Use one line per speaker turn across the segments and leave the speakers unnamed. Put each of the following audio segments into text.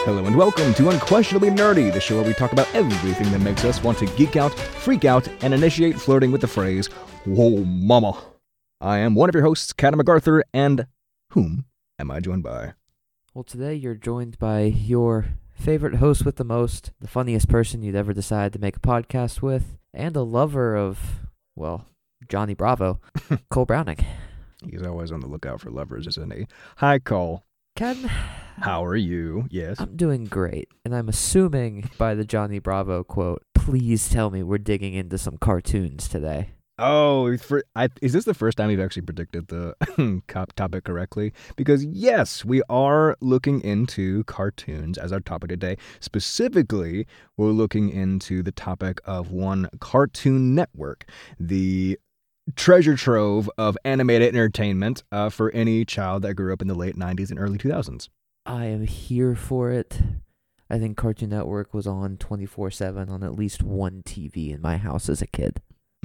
Hello and welcome to Unquestionably Nerdy, the show where we talk about everything that makes us want to geek out, freak out, and initiate flirting with the phrase, "Whoa, mama." I am one of your hosts, Kat MacArthur, and whom am I joined by?
Well, today you're joined by your favorite host with the most, the funniest person you'd ever decide to make a podcast with, and a lover of, well, Johnny Bravo, Cole Browning.
He's always on the lookout for lovers, isn't he? Hi, Cole.
Ken,
How are you? Yes.
I'm doing great, and I'm assuming by the Johnny Bravo quote, please tell me we're digging into some cartoons today.
Oh, is this the first time you've actually predicted the topic correctly? Because yes, we are looking into cartoons as our topic today. Specifically, we're looking into the topic of one Cartoon Network, the treasure trove of animated entertainment for any child that grew up in the late 90s and early 2000s.
I am here for it. I think Cartoon Network was on 24/7 on at least one TV in my house as a kid.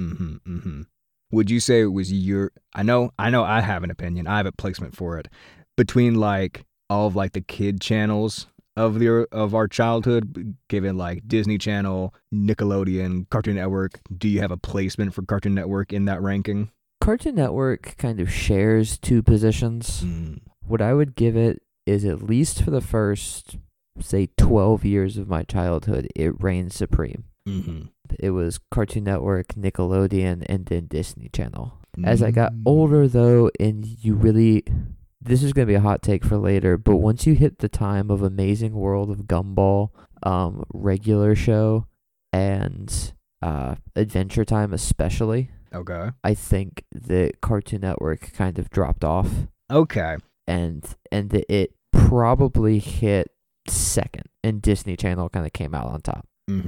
Would you say it was your... I know I have an opinion. I have a placement for it. Between like all of like the kid channels of our childhood, given like Disney Channel, Nickelodeon, Cartoon Network, do you have a placement for Cartoon Network in that ranking?
Cartoon Network kind of shares two positions. What I would give it is, at least for the first, say, 12 years of my childhood, it reigned supreme. It was Cartoon Network, Nickelodeon, and then Disney Channel. As I got older, though, and you really... This is going to be a hot take for later, but once you hit the time of Amazing World of Gumball, regular show, and Adventure Time especially,
Okay.
I think that Cartoon Network kind of dropped off.
Okay.
And that it probably hit second, and Disney Channel kind of came out on top.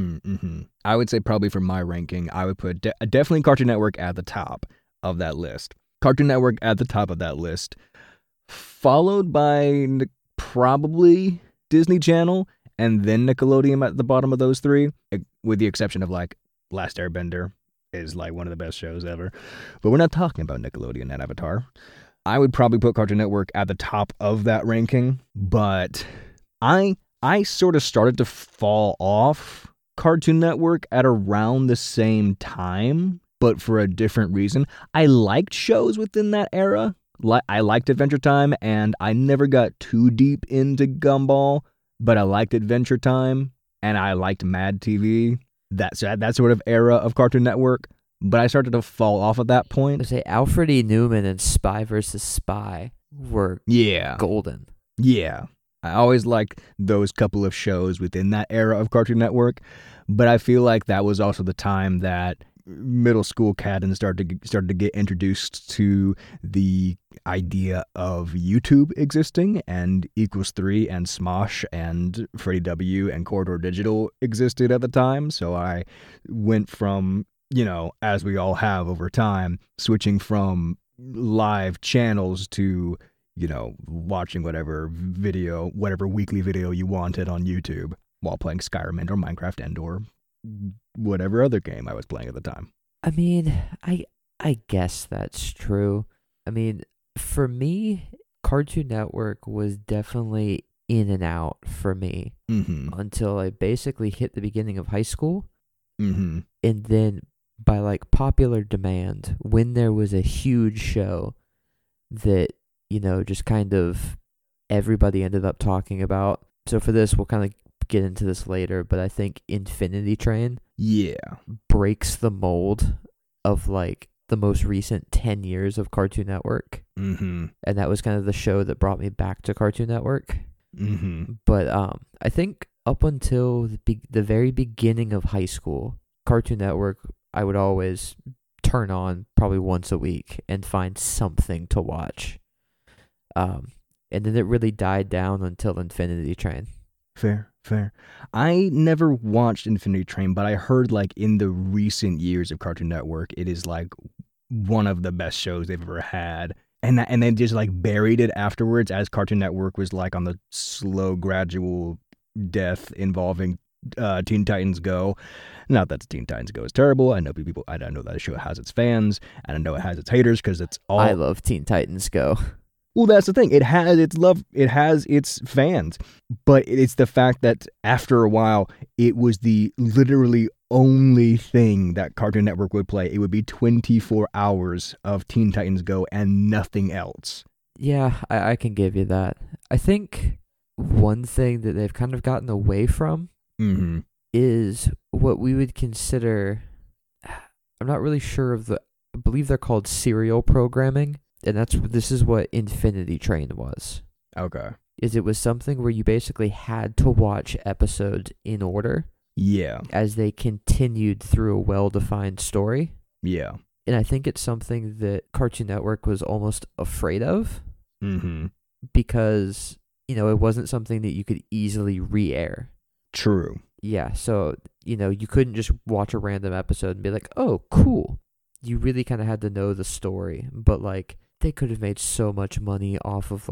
I would say probably for my ranking, I would put definitely Cartoon Network at the top of that list. Cartoon Network at the top of that list, followed by probably Disney Channel, and then Nickelodeon at the bottom of those three, with the exception of like Last Airbender is like one of the best shows ever. But we're not talking about Nickelodeon and Avatar. I would probably put Cartoon Network at the top of that ranking, but I sort of started to fall off Cartoon Network at around the same time, but for a different reason. I liked shows within that era. I liked Adventure Time, and I never got too deep into Gumball, but I liked Adventure Time, and I liked Mad TV. That sort of era of Cartoon Network. But I started to fall off at that point.
I say Alfred E. Newman and Spy vs. Spy were golden.
Yeah. I always liked those couple of shows within that era of Cartoon Network, but I feel like that was also the time that middle school Cadden started to get introduced to the idea of YouTube existing, and Equals3 and Smosh and Freddie W and Corridor Digital existed at the time. So I went from, as we all have over time, switching from live channels to watching whatever weekly video you wanted on YouTube while playing Skyrim or Minecraft and or whatever other game I was playing at the time.
I mean, I guess that's true. I mean, for me, Cartoon Network was definitely in and out for me until I basically hit the beginning of high school. And then by like popular demand, when there was a huge show that just kind of everybody ended up talking about. So for this, we'll kind of get into this later, but I think Infinity Train breaks the mold of like the most recent 10 years of Cartoon Network. And that was kind of the show that brought me back to Cartoon Network. But I think up until the very beginning of high school, Cartoon Network, I would always turn on probably once a week and find something to watch. And then it really died down until Infinity Train.
Fair. I never watched Infinity Train, but I heard like in the recent years of Cartoon Network, it is like one of the best shows they've ever had. And then just like buried it afterwards, as Cartoon Network was like on the slow, gradual death involving Teen Titans Go. Not that Teen Titans Go is terrible. I know that show has its fans, and I know it has its haters because it's all...
I love Teen Titans Go.
Well, that's the thing. It has its love. It has its fans, but it's the fact that after a while, it was the literally only thing that Cartoon Network would play. It would be 24 hours of Teen Titans Go and nothing else.
Yeah, I can give you that. I think one thing that they've kind of gotten away from is what we would consider, I'm not really sure of I believe they're called serial programming, and this is what Infinity Train was.
Okay.
It was something where you basically had to watch episodes in order.
Yeah.
As they continued through a well-defined story.
Yeah.
And I think it's something that Cartoon Network was almost afraid of. Because, it wasn't something that you could easily re-air.
True.
Yeah, so, you couldn't just watch a random episode and be like, oh, cool. You really kind of had to know the story. But, they could have made so much money off of,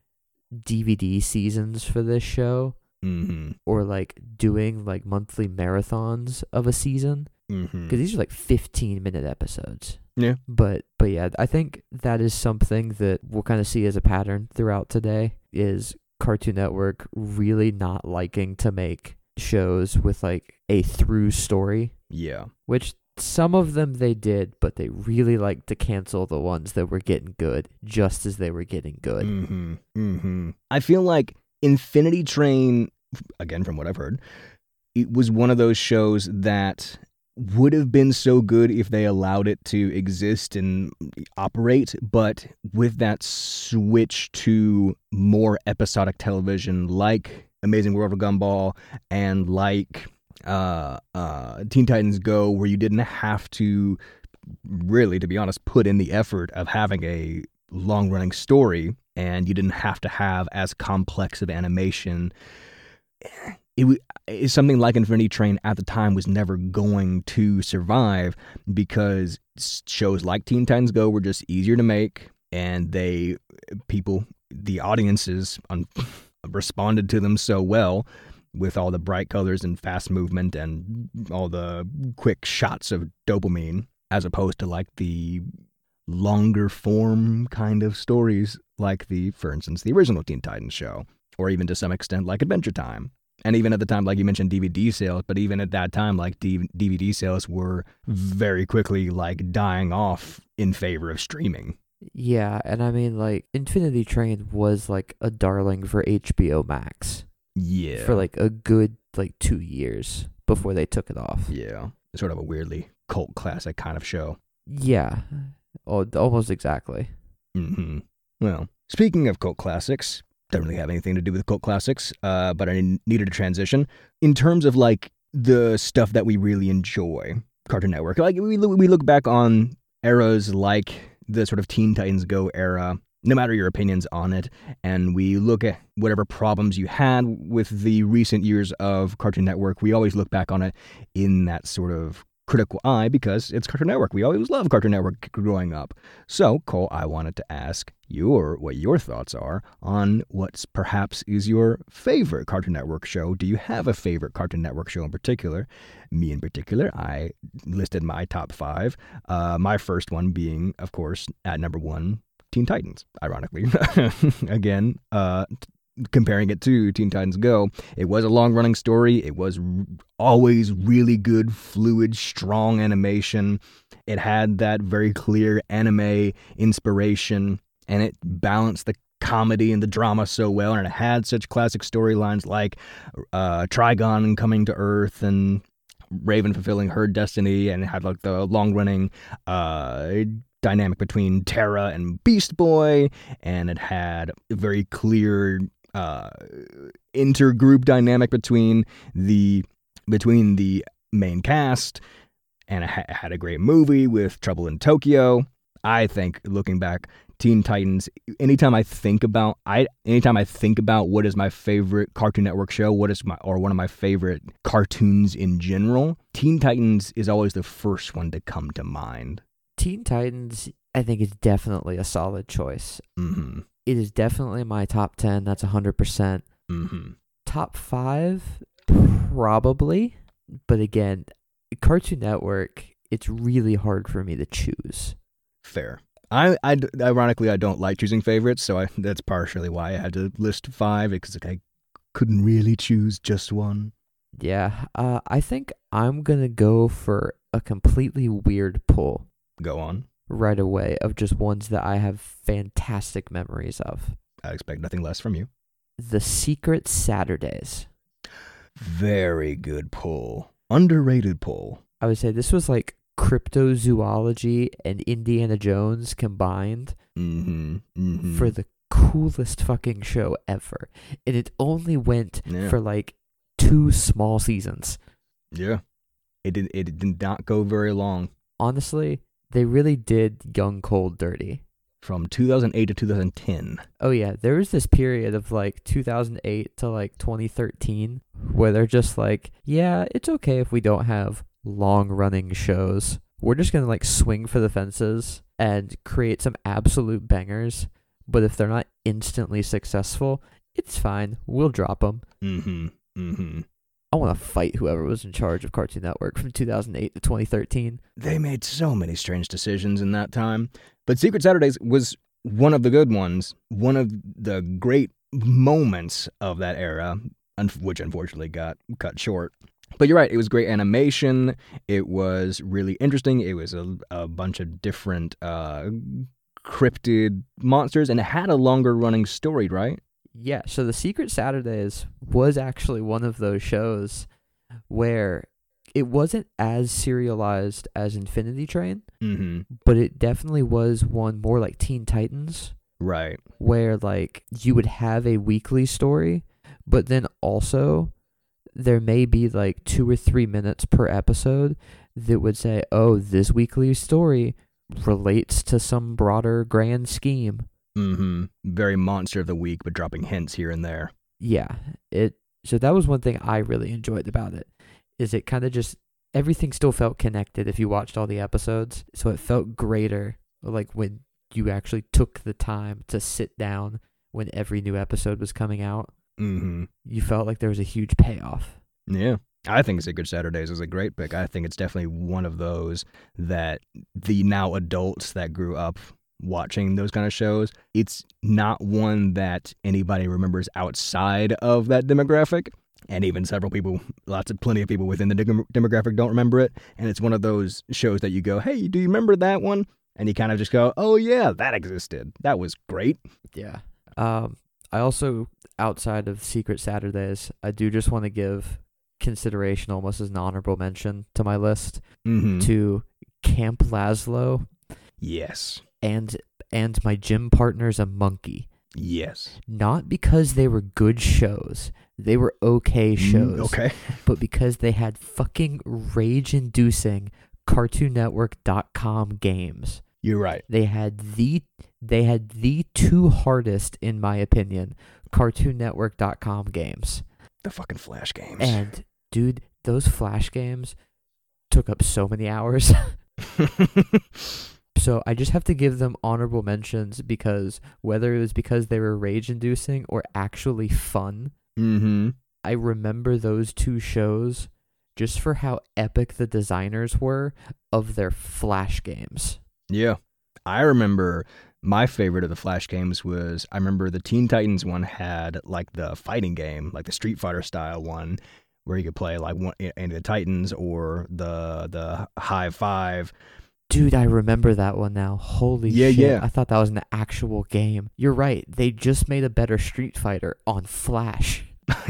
DVD seasons for this show. Or, doing, monthly marathons of a season. Because these are, 15-minute episodes.
Yeah.
But yeah, I think that is something that we'll kind of see as a pattern throughout today, is Cartoon Network really not liking to make shows with a through story.
Yeah.
Which some of them they did, but they really liked to cancel the ones that were getting good just as they were getting good.
I feel like Infinity Train, again from what I've heard, it was one of those shows that would have been so good if they allowed it to exist and operate, but with that switch to more episodic television like Amazing World of Gumball and like Teen Titans Go, where you didn't have to really, to be honest, put in the effort of having a long-running story, and you didn't have to have as complex of animation. It's something like Infinity Train at the time was never going to survive because shows like Teen Titans Go were just easier to make, and the audiences responded to them so well with all the bright colors and fast movement and all the quick shots of dopamine, as opposed to the longer form kind of stories like for instance, the original Teen Titans show, or even to some extent like Adventure Time. And even at the time, like you mentioned, DVD sales, but even at that time, DVD sales were very quickly dying off in favor of streaming.
Yeah, and I mean, Infinity Train was a darling for HBO Max.
Yeah.
For a good 2 years before they took it off.
Yeah. Sort of a weirdly cult classic kind of show.
Yeah. Oh, almost exactly.
Well, speaking of cult classics, don't really have anything to do with cult classics, but I needed a transition. In terms of the stuff that we really enjoy, Cartoon Network, we look back on eras like the sort of Teen Titans Go era, no matter your opinions on it, and we look at whatever problems you had with the recent years of Cartoon Network. We always look back on it in that sort of critical eye because it's Cartoon Network. We always loved Cartoon Network growing up. So, Cole, I wanted to ask what your thoughts are on what perhaps is your favorite Cartoon Network show. Do you have a favorite Cartoon Network show in particular? Me in particular, I listed my top 5. My first one being, of course, at number 1, Teen Titans, ironically. Again, comparing it to Teen Titans Go, it was a long-running story. It was always really good, fluid, strong animation. It had that very clear anime inspiration, and it balanced the comedy and the drama so well, and it had such classic storylines like Trigon coming to Earth and Raven fulfilling her destiny, and it had the long-running dynamic between Terra and Beast Boy, and it had a very clear intergroup dynamic between the main cast, and it had a great movie with Trouble in Tokyo. I think, looking back, Teen Titans, anytime I think about what is my favorite Cartoon Network show, one of my favorite cartoons in general, Teen Titans is always the first one to come to mind.
Teen Titans, I think, is definitely a solid choice. It is definitely my top 10. That's 100%. Top 5, probably. But again, Cartoon Network, it's really hard for me to choose.
Fair. Ironically, I don't like choosing favorites, so that's partially why I had to list 5, because I couldn't really choose just one.
Yeah, I think I'm gonna go for a completely weird pull.
Go on.
Right away, of just ones that I have fantastic memories of.
I expect nothing less from you.
The Secret Saturdays.
Very good pull. Underrated pull.
I would say this was like cryptozoology and Indiana Jones combined for the coolest fucking show ever. And it only went for like 2 small seasons.
Yeah. It did not go very long.
Honestly, they really did Young Cold dirty.
From 2008 to 2010.
Oh yeah, there was this period of like 2008 to like 2013 where they're just like, yeah, it's okay if we don't have long-running shows. We're just going to like swing for the fences and create some absolute bangers, but if they're not instantly successful, it's fine. We'll drop them. I want to fight whoever was in charge of Cartoon Network from 2008 to 2013.
They made so many strange decisions in that time. But Secret Saturdays was one of the good ones, one of the great moments of that era, which unfortunately got cut short. But you're right, it was great animation. It was really interesting. It was a bunch of different cryptid monsters, and it had a longer running story, right?
Yeah, so the Secret Saturdays was actually one of those shows where it wasn't as serialized as Infinity Train, but it definitely was one more like Teen Titans.
Right.
Where like you would have a weekly story, but then also there may be like 2 or 3 minutes per episode that would say, oh, this weekly story relates to some broader grand scheme.
Very monster of the week, but dropping hints here and there.
Yeah. So that was one thing I really enjoyed about it, is it kind of just, everything still felt connected if you watched all the episodes. So it felt greater, like when you actually took the time to sit down when every new episode was coming out. You felt like there was a huge payoff.
Yeah. I think Secret Saturdays is a great pick. I think it's definitely one of those that the now adults that grew up watching those kind of shows, it's not one that anybody remembers outside of that demographic. And even plenty of people within the demographic don't remember it. And it's one of those shows that you go, hey, do you remember that one? And you kind of just go, oh yeah, that existed. That was great.
Yeah. I also, outside of Secret Saturdays, I do just want to give consideration, almost as an honorable mention to my list, to Camp Lazlo.
Yes.
And My Gym Partner's a Monkey.
Yes.
Not because they were good shows. They were okay shows.
Okay.
But because they had fucking rage-inducing CartoonNetwork.com games.
You're right.
They had the 2 hardest, in my opinion, CartoonNetwork.com games.
The fucking Flash games.
And, dude, those Flash games took up so many hours. So I just have to give them honorable mentions because whether it was because they were rage-inducing or actually fun, I remember those 2 shows just for how epic the designers were of their Flash games.
Yeah. I remember my favorite of the Flash games was, I remember the Teen Titans one had like the fighting game, like the Street Fighter style one, where you could play like any of the Titans or the High Five.
Dude, I remember that one now. Holy shit.
Yeah.
I thought that was an actual game. You're right. They just made a better Street Fighter on Flash.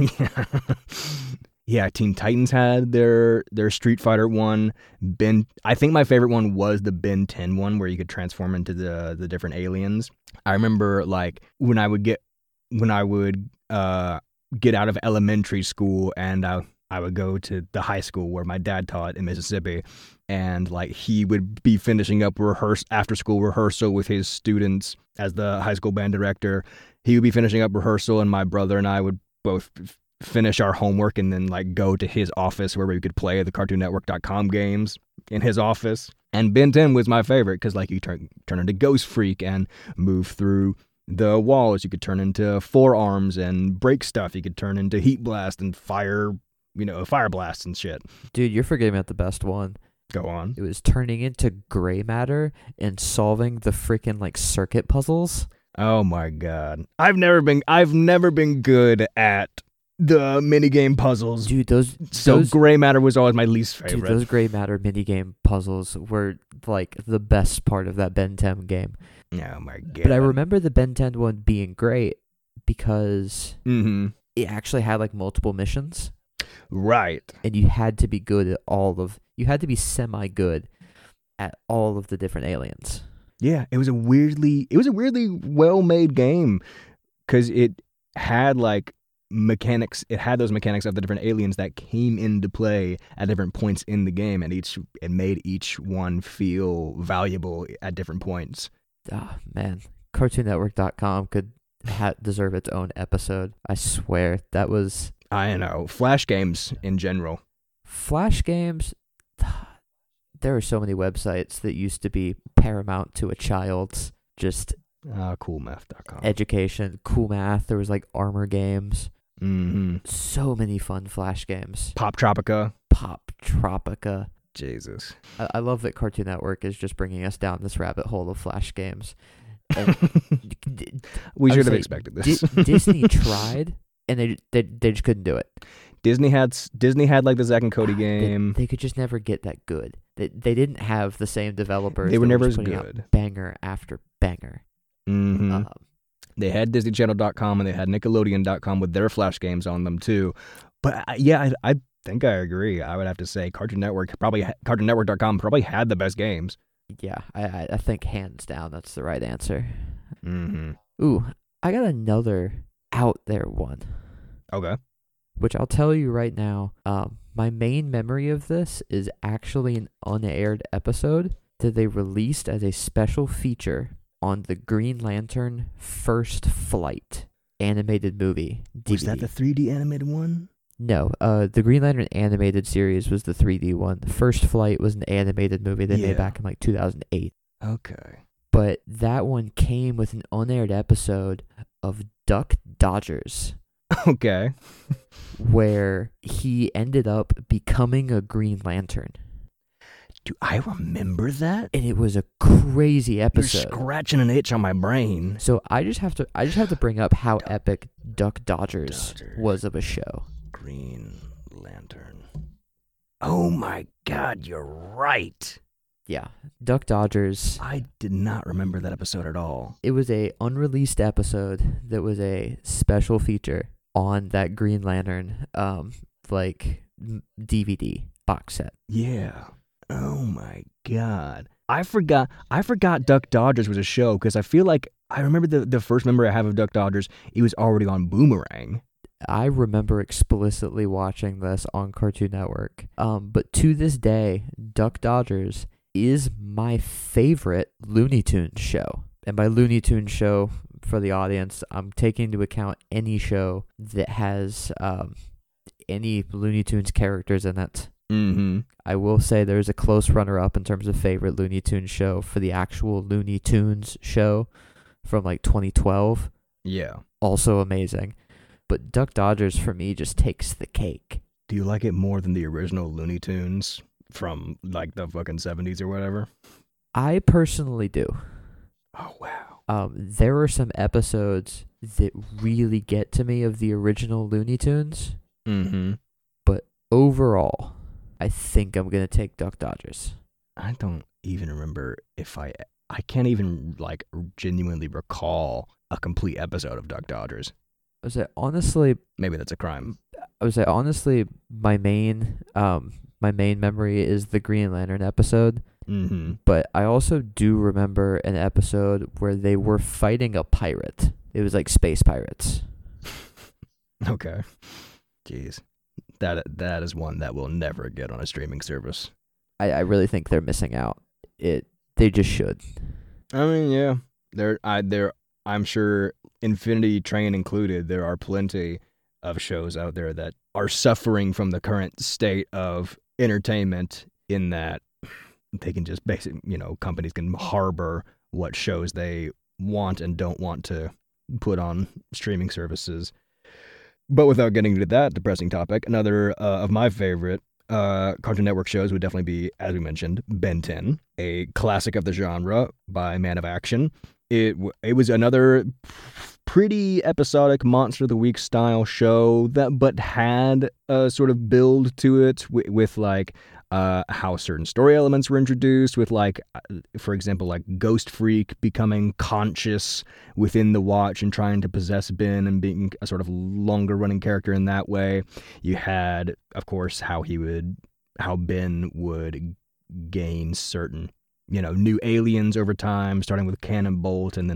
Yeah, Teen Titans had their Street Fighter one. I think my favorite one was the Ben 10 one, where you could transform into the different aliens. I remember like when I would get out of elementary school and I would go to the high school where my dad taught in Mississippi, and like he would be finishing up after school rehearsal with his students as the high school band director. He would be finishing up rehearsal, and my brother and I would both finish our homework and then like go to his office where we could play the CartoonNetwork.com games in his office. And Ben 10 was my favorite because like you turn into Ghost Freak and move through the walls. You could turn into forearms and break stuff. You could turn into Heat Blast and fire blasts and shit.
Dude, you're forgetting about the best one.
Go on.
It was turning into gray matter and solving the freaking like circuit puzzles.
Oh my god. I've never been good at the minigame puzzles.
Dude,
those gray matter was always my least favorite.
Dude, those gray matter minigame puzzles were like the best part of that Ben 10 game.
Oh my god.
But I remember the Ben 10 one being great because it actually had like multiple missions.
Right.
And you had to be good at you had to be semi-good at all of the different aliens.
Yeah, it was a weirdly well-made game because it had like mechanics. It had those mechanics of the different aliens that came into play at different points in the game, and it made each one feel valuable at different points.
Oh, man. CartoonNetwork.com could deserve its own episode. I swear. That was...
I know. Flash games in general.
Flash games... There are so many websites that used to be paramount to a child's just...
Coolmath.com.
Education. Cool Math. There was like Armor Games.
Mm-hmm.
So many fun Flash games.
Pop Tropica. Jesus.
I love that Cartoon Network is just bringing us down this rabbit hole of Flash games.
We should have expected this.
Disney tried, and they just couldn't do it.
Disney had like the Zack and Cody game.
They could just never get that good. They didn't have the same developers.
They were never as
good.
Out
banger after banger.
Mm-hmm. They had DisneyChannel.com and they had Nickelodeon.com with their Flash games on them too. But I think I agree. I would have to say Cartoon Network, probably CartoonNetwork.com probably had the best games.
Yeah, I think hands down that's the right answer.
Mm-hmm.
Ooh, I got another out there one.
Okay.
Which I'll tell you right now, my main memory of this is actually an unaired episode that they released as a special feature on the Green Lantern First Flight animated movie DVD.
Was that the 3D animated one?
No, the Green Lantern animated series was the 3D one. The First Flight was an animated movie they made back in like 2008.
Okay.
But that one came with an unaired episode of Duck Dodgers.
Okay.
Where he ended up becoming a Green Lantern.
Do I remember that?
And it was a crazy episode.
You're scratching an itch on my brain.
So I just have to bring up how epic Duck Dodgers was of a show.
Green Lantern. Oh my god, you're right.
Yeah, Duck Dodgers.
I did not remember that episode at all.
It was a unreleased episode that was a special feature on that Green Lantern DVD box set.
Yeah. Oh my god. I forgot Duck Dodgers was a show because I feel like I remember the first memory I have of Duck Dodgers, it was already on Boomerang.
I remember explicitly watching this on Cartoon Network. But to this day, Duck Dodgers is my favorite Looney Tunes show. And by Looney Tunes show, for the audience, I'm taking into account any show that has any Looney Tunes characters in it.
Mm-hmm.
I will say there's a close runner-up in terms of favorite Looney Tunes show for the actual Looney Tunes show from like 2012.
Yeah.
Also amazing. But Duck Dodgers, for me, just takes the cake.
Do you like it more than the original Looney Tunes from like the fucking 70s or whatever?
I personally do.
Oh, wow.
There are some episodes that really get to me of the original Looney Tunes.
Mm-hmm.
But overall, I think I'm going to take Duck Dodgers.
I don't even remember if I can't even like genuinely recall a complete episode of Duck Dodgers.
I would say honestly,
maybe that's a crime.
I would say honestly, my main memory is the Green Lantern episode.
Mm-hmm.
But I also do remember an episode where they were fighting a pirate. It was like space pirates.
Okay. Jeez. That is one that will never get on a streaming service.
I really think they're missing out. They just should.
I mean, yeah. I'm sure, Infinity Train included, there are plenty of shows out there that are suffering from the current state of entertainment in that they can just companies can harbor what shows they want and don't want to put on streaming services. But without getting into that depressing topic, another of my favorite Cartoon Network shows would definitely be, as we mentioned, Ben 10, a classic of the genre by Man of Action. It was another pretty episodic Monster of the Week style show but had a sort of build to it with like how certain story elements were introduced, with like, for example, like Ghost Freak becoming conscious within the Watch and trying to possess Ben and being a sort of longer running character in that way. You had, of course, how Ben would gain certain, new aliens over time, starting with Cannonbolt and then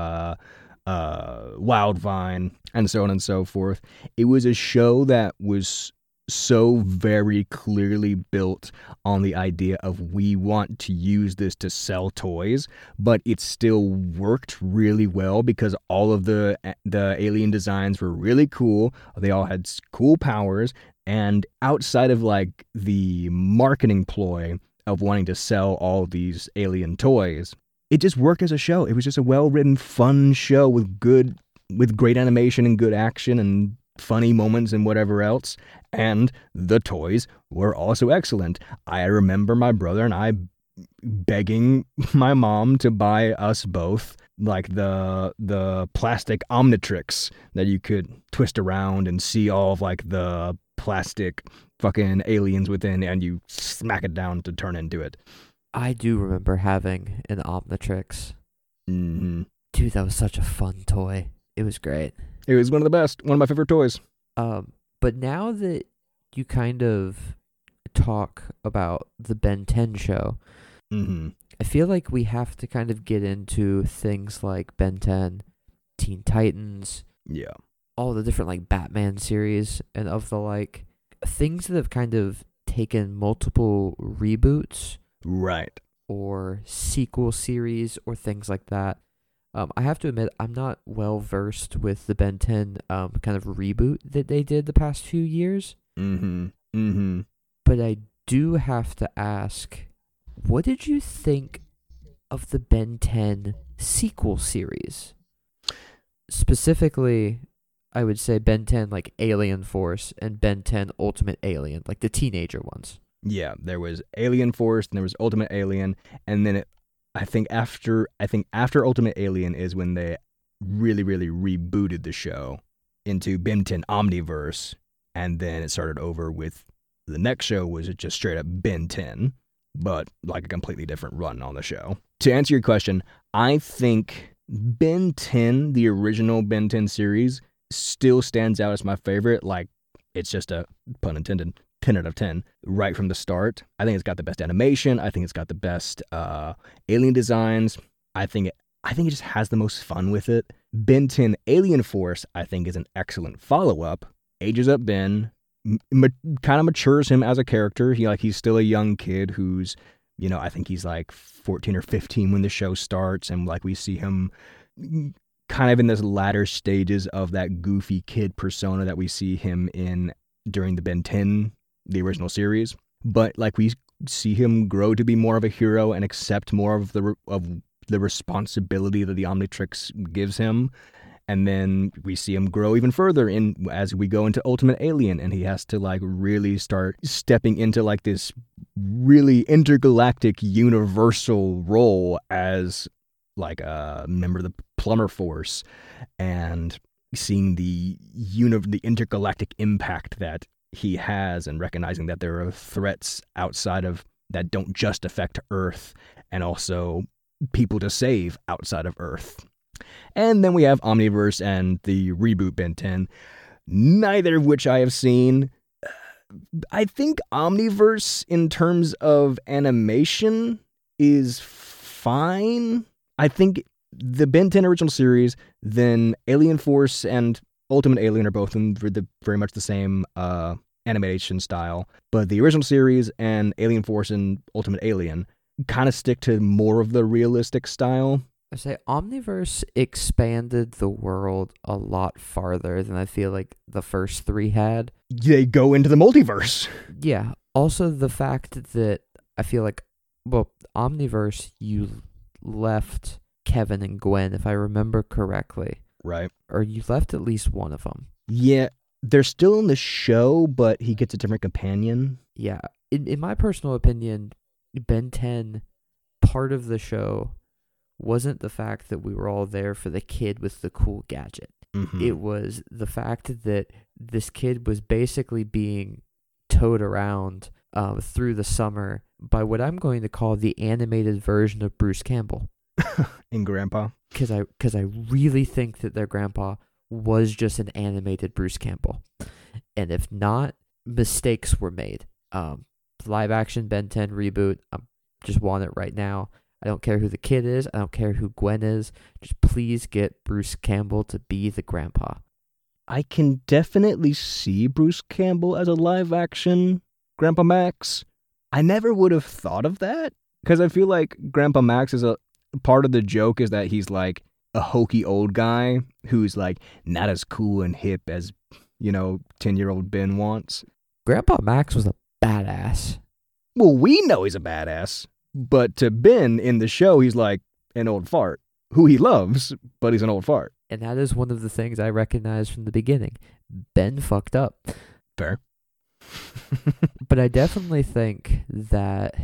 Wildvine and so on and so forth. It was a show that was so very clearly built on the idea of we want to use this to sell toys, but it still worked really well because all of the alien designs were really cool. They all had cool powers, and outside of like the marketing ploy of wanting to sell all these alien toys, it just worked as a show. It was just a well-written, fun show with great animation and good action and funny moments and whatever else. And the toys were also excellent. I remember my brother and I begging my mom to buy us both like the plastic Omnitrix that you could twist around and see all of like the plastic fucking aliens within, and you smack it down to turn into it.
I do remember having an Omnitrix.
Mm-hmm.
Dude, that was such a fun toy. It was great.
It was one of the best. One of my favorite toys.
But now that you kind of talk about the Ben 10 show,
mm-hmm.
I feel like we have to kind of get into things like Ben 10, Teen Titans, all the different like Batman series and of the like things that have kind of taken multiple reboots,
right,
or sequel series or things like that. I have to admit, I'm not well versed with the Ben 10 kind of reboot that they did the past few years.
Mm-hmm. Mm-hmm.
But I do have to ask, what did you think of the Ben 10 sequel series? Specifically, I would say Ben 10 like Alien Force and Ben 10 Ultimate Alien, like the teenager ones.
Yeah, there was Alien Force and there was Ultimate Alien, and then I think after Ultimate Alien is when they really, really rebooted the show into Ben 10 Omniverse, and then it started over with the next show was just straight up Ben 10, but like a completely different run on the show. To answer your question, I think Ben 10, the original Ben 10 series, still stands out as my favorite. Like, it's just a, pun intended, 10 out of 10 right from the start. I think it's got the best animation. I think it's got the best alien designs. I think it just has the most fun with it. Ben 10 Alien Force, I think, is an excellent follow-up. Ages up Ben, kind of matures him as a character. He's still a young kid who's, I think he's like 14 or 15 when the show starts, and like we see him kind of in this latter stages of that goofy kid persona that we see him in during the Ben 10, the original series. But like we see him grow to be more of a hero and accept more of the responsibility that the Omnitrix gives him. And then we see him grow even further as we go into Ultimate Alien, and he has to like really start stepping into like this really intergalactic universal role as like a member of the Plumber Force, and seeing the intergalactic impact that he has, and recognizing that there are threats outside of that don't just affect Earth, and also people to save outside of Earth. And then we have Omniverse and the reboot Ben 10, neither of which I have seen. I think Omniverse, in terms of animation, is fine. I think the Ben 10 original series, then Alien Force and Ultimate Alien are both in very much the same animation style. But the original series and Alien Force and Ultimate Alien kind of stick to more of the realistic style.
I say Omniverse expanded the world a lot farther than I feel like the first three had.
They go into the multiverse.
Yeah. Also, the fact that I feel like, Omniverse, you left Kevin and Gwen, if I remember correctly.
Right.
Or you left at least one of them.
Yeah. They're still in the show, but he gets a different companion.
Yeah. In my personal opinion, Ben 10, part of the show wasn't the fact that we were all there for the kid with the cool gadget.
Mm-hmm.
It was the fact that this kid was basically being towed around through the summer by what I'm going to call the animated version of Bruce Campbell.
In Grandpa?
Because I really think that their grandpa was just an animated Bruce Campbell. And if not, mistakes were made. Live action Ben 10 reboot, I just want it right now. I don't care who the kid is. I don't care who Gwen is. Just please get Bruce Campbell to be the grandpa.
I can definitely see Bruce Campbell as a live action Grandpa Max. I never would have thought of that, because I feel like Grandpa Max is a part of the joke is that he's like a hokey old guy who's like not as cool and hip as, 10-year-old Ben wants.
Grandpa Max was a badass.
Well, we know he's a badass, but to Ben in the show, he's like an old fart who he loves, but he's an old fart.
And that is one of the things I recognized from the beginning. Ben fucked up.
Fair.
But I definitely think that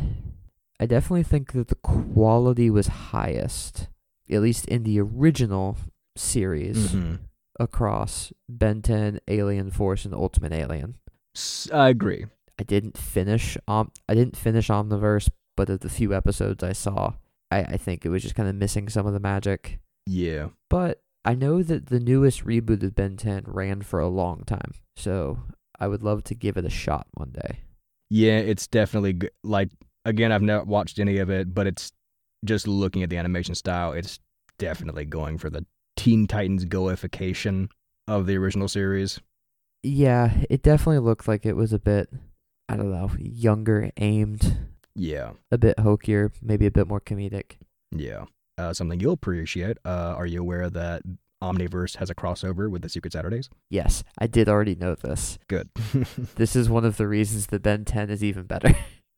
the quality was highest, at least in the original series, across Ben 10, Alien Force, and Ultimate Alien.
I agree.
I didn't finish Omniverse, but of the few episodes I saw, I think it was just kind of missing some of the magic.
Yeah.
But I know that the newest reboot of Ben 10 ran for a long time, so I would love to give it a shot one day.
Yeah, it's definitely good. Like, again, I've not watched any of it, but it's just looking at the animation style, it's definitely going for the Teen Titans Go-ification of the original series.
Yeah, it definitely looked like it was a bit, I don't know, younger aimed.
Yeah.
A bit hokier, maybe a bit more comedic.
Yeah. Something you'll appreciate. Are you aware that Omniverse has a crossover with the Secret Saturdays?
Yes, I did already know this.
Good.
This is one of the reasons that Ben 10 is even better.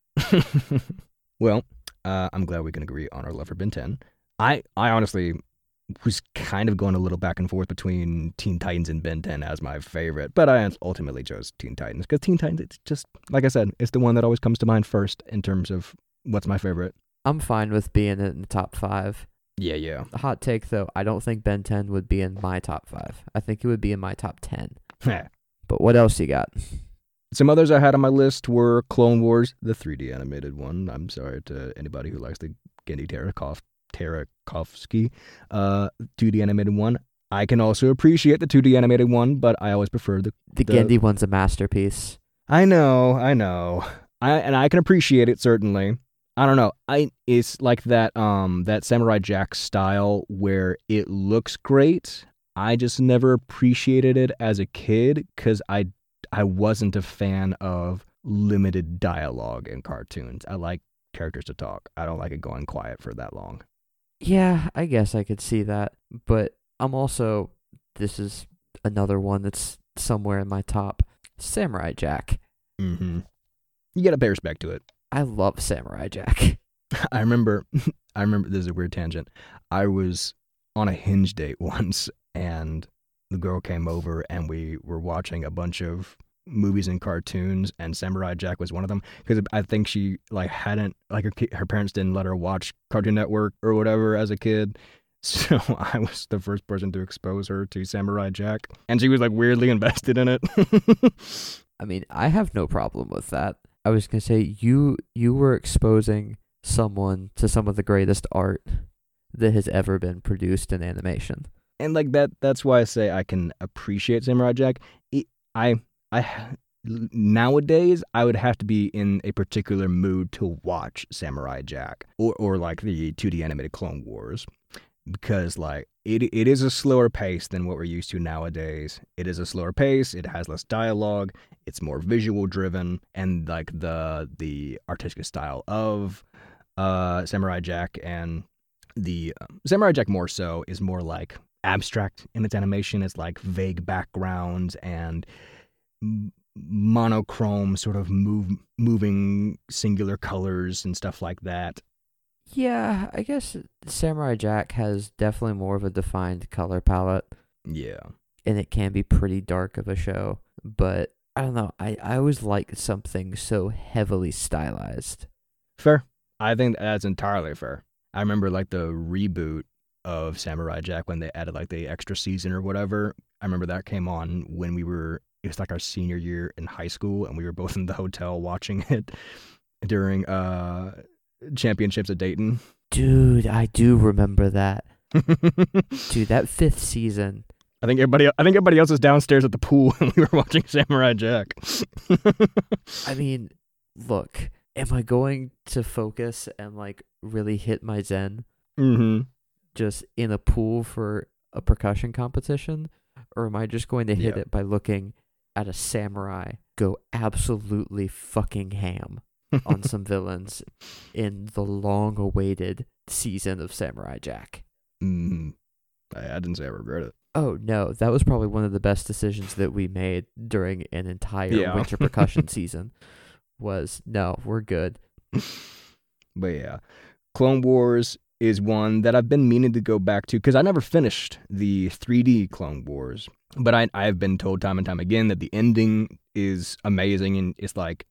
Well, I'm glad we can agree on our love for Ben 10. I honestly was kind of going a little back and forth between Teen Titans and Ben 10 as my favorite, but I ultimately chose Teen Titans because Teen Titans, it's just, like I said, it's the one that always comes to mind first in terms of what's my favorite.
I'm fine with being in the top 5.
Yeah.
Hot take, though, I don't think Ben 10 would be in my top 5. I think it would be in my top 10. But what else you got?
Some others I had on my list were Clone Wars, the 3D animated one. I'm sorry to anybody who likes the Genndy Tartakovsky 2D animated one. I can also appreciate the 2D animated one, but I always prefer the
Genndy one's a masterpiece.
I know. I can appreciate it, certainly. I don't know. It's like that Samurai Jack style where it looks great. I just never appreciated it as a kid because I wasn't a fan of limited dialogue in cartoons. I like characters to talk. I don't like it going quiet for that long.
Yeah, I guess I could see that. But I'm also, this is another one that's somewhere in my top, Samurai Jack.
Mm-hmm. You gotta pay respect to it.
I love Samurai Jack.
I remember, this is a weird tangent. I was on a Hinge date once, and the girl came over, and we were watching a bunch of movies and cartoons, and Samurai Jack was one of them, because I think she hadn't, her parents didn't let her watch Cartoon Network or whatever as a kid, so I was the first person to expose her to Samurai Jack, and she was weirdly invested in it.
I mean, I have no problem with that. I was going to say, you were exposing someone to some of the greatest art that has ever been produced in animation.
And that's why I say I can appreciate Samurai Jack. Nowadays, I would have to be in a particular mood to watch Samurai Jack or the 2D animated Clone Wars, because it is a slower pace than what we're used to nowadays. It is a slower pace. It has less dialogue. It's more visual driven, and the artistic style of Samurai Jack, and the Samurai Jack more so is more abstract in its animation. It's vague backgrounds and monochrome sort of moving singular colors and stuff like that.
Yeah, I guess Samurai Jack has definitely more of a defined color palette.
Yeah.
And it can be pretty dark of a show, but I don't know. I always like something so heavily stylized.
Fair. I think that's entirely fair. I remember like the reboot of Samurai Jack when they added like the extra season or whatever. I remember that came on when it was like our senior year in high school, and we were both in the hotel watching it during Championships at Dayton.
Dude, I do remember that. Dude, that 5th season.
I think everybody else was downstairs at the pool and we were watching Samurai Jack.
I mean, look, am I going to focus and like really hit my zen just in a pool for a percussion competition? Or am I just going to hit it by looking at a samurai go absolutely fucking ham on some villains in the long-awaited season of Samurai Jack?
I didn't say I regret it.
Oh, no, that was probably one of the best decisions that we made during an entire winter percussion season was, no, we're good.
But yeah, Clone Wars is one that I've been meaning to go back to because I never finished the 3D Clone Wars. But I've been told time and time again that the ending is amazing and it's like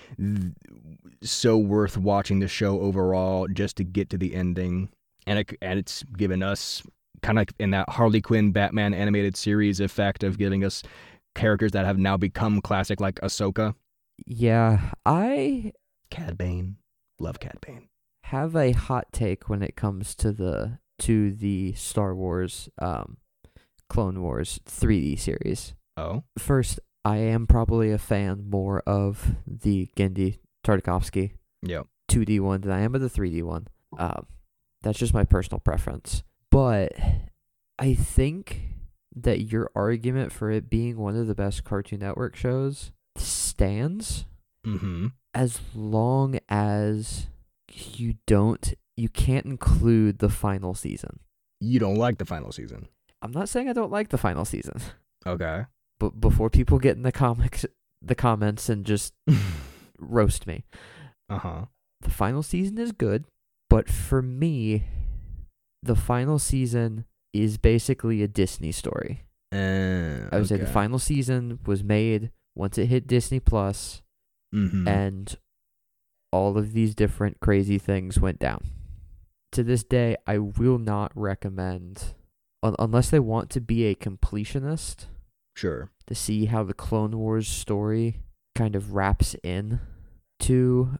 so worth watching the show overall just to get to the ending. And it's given us kind of in that Harley Quinn Batman animated series effect of giving us characters that have now become classic, like Ahsoka.
Yeah,
Cad Bane. Love Cad Bane.
Have a hot take when it comes to the Star Wars Clone Wars 3D series.
Oh?
First, I am probably a fan more of the Genndy Tartakovsky 2D one than I am of the 3D one. That's just my personal preference. But I think that your argument for it being one of the best Cartoon Network shows stands as long as you can't include the final season.
You don't like the final season?
I'm not saying I don't like the final season.
Okay.
But before people get in the comments and just roast me. The final season is good, but for me, the final season is basically a Disney story. I would say the final season was made once it hit Disney Plus, and all of these different crazy things went down. To this day, I will not recommend, unless they want to be a completionist,
sure,
to see how the Clone Wars story kind of wraps in to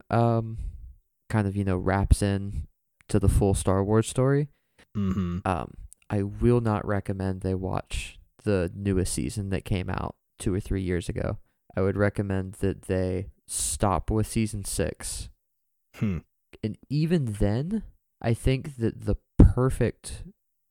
wraps in to the full Star Wars story. I will not recommend they watch the newest season that came out 2 or 3 years ago. I would recommend that they stop with season 6. And even then, I think that the perfect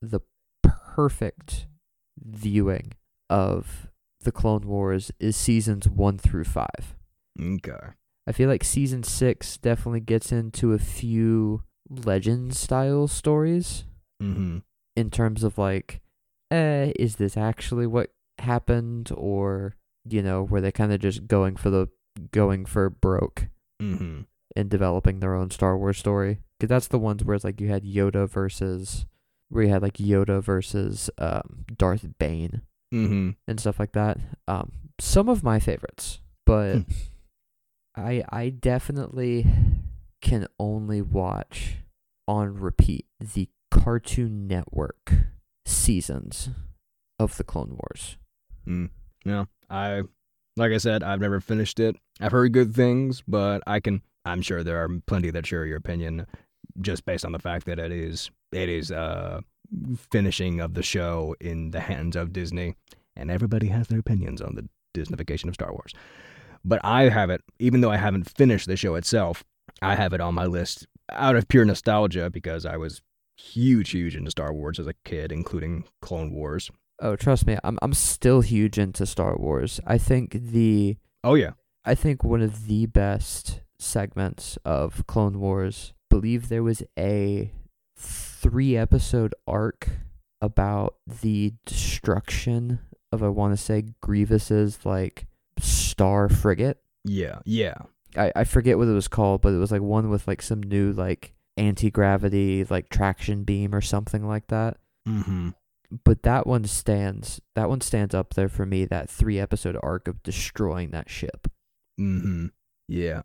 viewing of the Clone Wars is seasons 1 through 5.
Okay.
I feel like season 6 definitely gets into a few legend-style stories. In terms of like, is this actually what happened, or were they kind of just going for broke
in
developing their own Star Wars story? Because that's the ones where it's like you had Yoda versus Darth Bane and stuff like that. Some of my favorites, but I definitely can only watch on repeat the Cartoon Network seasons of the Clone Wars.
Yeah, like I said, I've never finished it. I've heard good things, but I'm sure there are plenty that share your opinion just based on the fact that it is finishing of the show in the hands of Disney, and everybody has their opinions on the Disneyfication of Star Wars. But I have it, even though I haven't finished the show itself, I have it on my list out of pure nostalgia because I was huge into Star Wars as a kid, including Clone Wars.
Oh, trust me, I'm still huge into Star Wars. I think I think one of the best segments of Clone Wars, I believe there was a 3-episode arc about the destruction of, I want to say, Grievous's like star frigate.
Yeah.
I forget what it was called, but it was like one with like some new like anti-gravity like traction beam or something like that. But that one stands up there for me, that 3-episode arc of destroying that ship.
Yeah,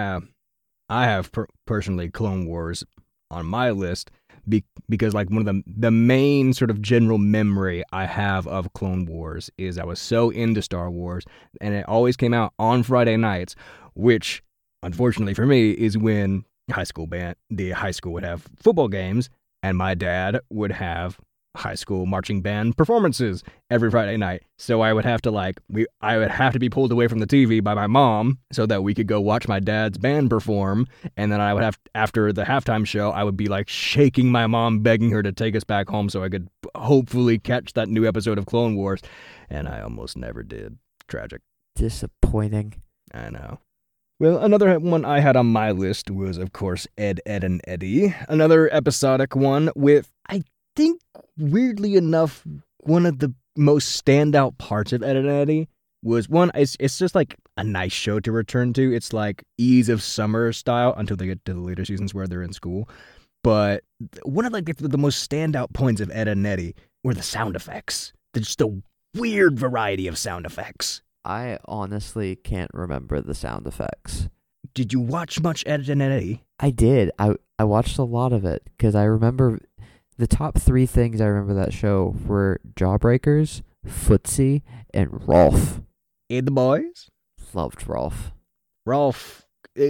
I have personally Clone Wars on my list because like one of the main sort of general memory I have of Clone Wars is I was so into Star Wars, and it always came out on Friday nights, which unfortunately for me is when the high school would have football games, and my dad would have high school marching band performances every Friday night. So I would have to be pulled away from the TV by my mom so that we could go watch my dad's band perform. And then I would have, after the halftime show, I would be like shaking my mom, begging her to take us back home so I could hopefully catch that new episode of Clone Wars. And I almost never did. Tragic.
Disappointing.
I know. Well, another one I had on my list was, of course, Ed, Edd n Eddy. Another episodic one with, I think, weirdly enough, one of the most standout parts of Ed, Edd n Eddy was one, it's just like a nice show to return to. It's like Ease of Summer style until they get to the later seasons where they're in school. But one of like the most standout points of Ed, Edd n Eddy were the sound effects. Just a weird variety of sound effects.
I honestly can't remember the sound effects.
Did you watch much Ed, Edd n Eddy?
I did. I watched a lot of it because I remember the top 3 things I remember that show were Jawbreakers, Footsie, and Rolf.
And the boys?
Loved Rolf.
Rolf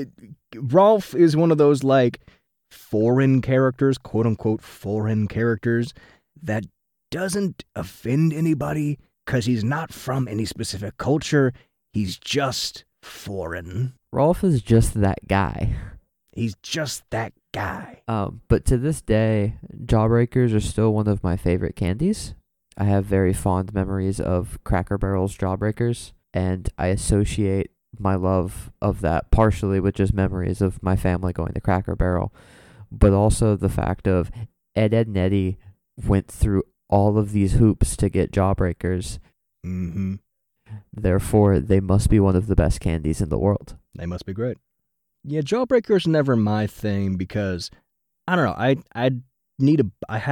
is one of those like foreign characters, quote unquote foreign characters, that doesn't offend anybody because he's not from any specific culture. He's just foreign.
Rolf is just that guy.
He's just that guy.
But to this day, Jawbreakers are still one of my favorite candies. I have very fond memories of Cracker Barrel's Jawbreakers, and I associate my love of that partially with just memories of my family going to Cracker Barrel, but also the fact of Ed, Edd n Eddy went through all of these hoops to get Jawbreakers.
Mm-hmm.
Therefore, they must be one of the best candies in the world.
They must be great. Yeah, Jawbreaker's never my thing because, I don't know,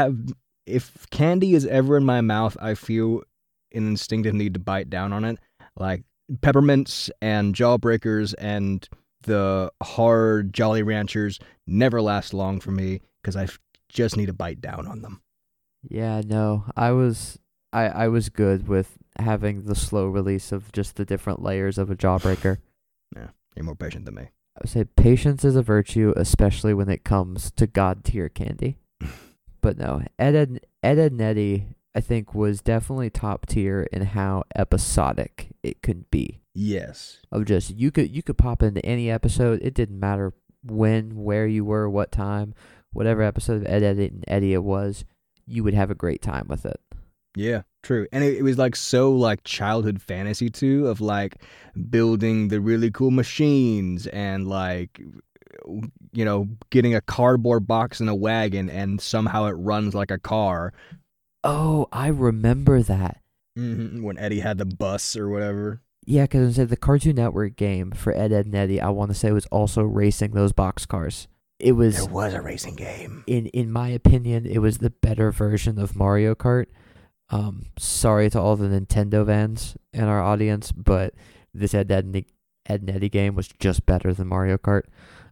if candy is ever in my mouth, I feel an instinctive need to bite down on it. Like peppermints and Jawbreakers and the hard Jolly Ranchers never last long for me because I just need to bite down on them.
Yeah, no, I was good with having the slow release of just the different layers of a Jawbreaker.
Yeah, you're more patient than me.
I would say patience is a virtue, especially when it comes to God tier candy. But no, Ed, Edd n Eddy, I think, was definitely top tier in how episodic it could be.
Yes.
Of just, you could pop into any episode. It didn't matter when, where you were, what time, whatever episode of Ed, Edd n Eddy it was, you would have a great time with it.
Yeah, true. And it was like so like childhood fantasy too, of like building the really cool machines and like, you know, getting a cardboard box in a wagon and somehow it runs like a car.
Oh, I remember that.
Mm-hmm. When Eddie had the bus or whatever.
Yeah, because the Cartoon Network game for Ed, Edd n Eddy, I want to say, was also racing those boxcars. There was
a racing game.
In my opinion, it was the better version of Mario Kart. Sorry to all the Nintendo fans in our audience, but this Ed, Edd n Eddy game was just better than Mario Kart.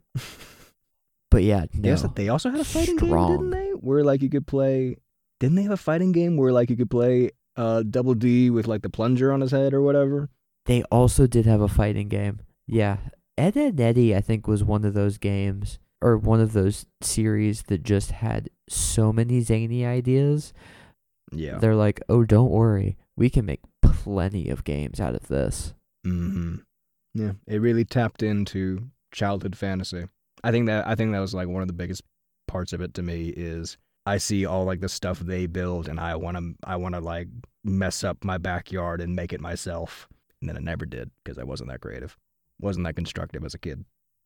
But yeah, no.
Yes, they also had a fighting game, didn't they? Where like you could play. Didn't they have a fighting game where like you could play Double D with like the plunger on his head or whatever?
They also did have a fighting game. Yeah, Ed, Edd n Eddy, I think, was one of those games or one of those series that just had so many zany ideas.
Yeah.
They're like, oh, don't worry. We can make plenty of games out of this.
Mm-hmm. Yeah, it really tapped into childhood fantasy. I think that was like one of the biggest parts of it to me is I see all like the stuff they build and I want to like mess up my backyard and make it myself. And then I never did because I wasn't that creative. Wasn't that constructive as a kid.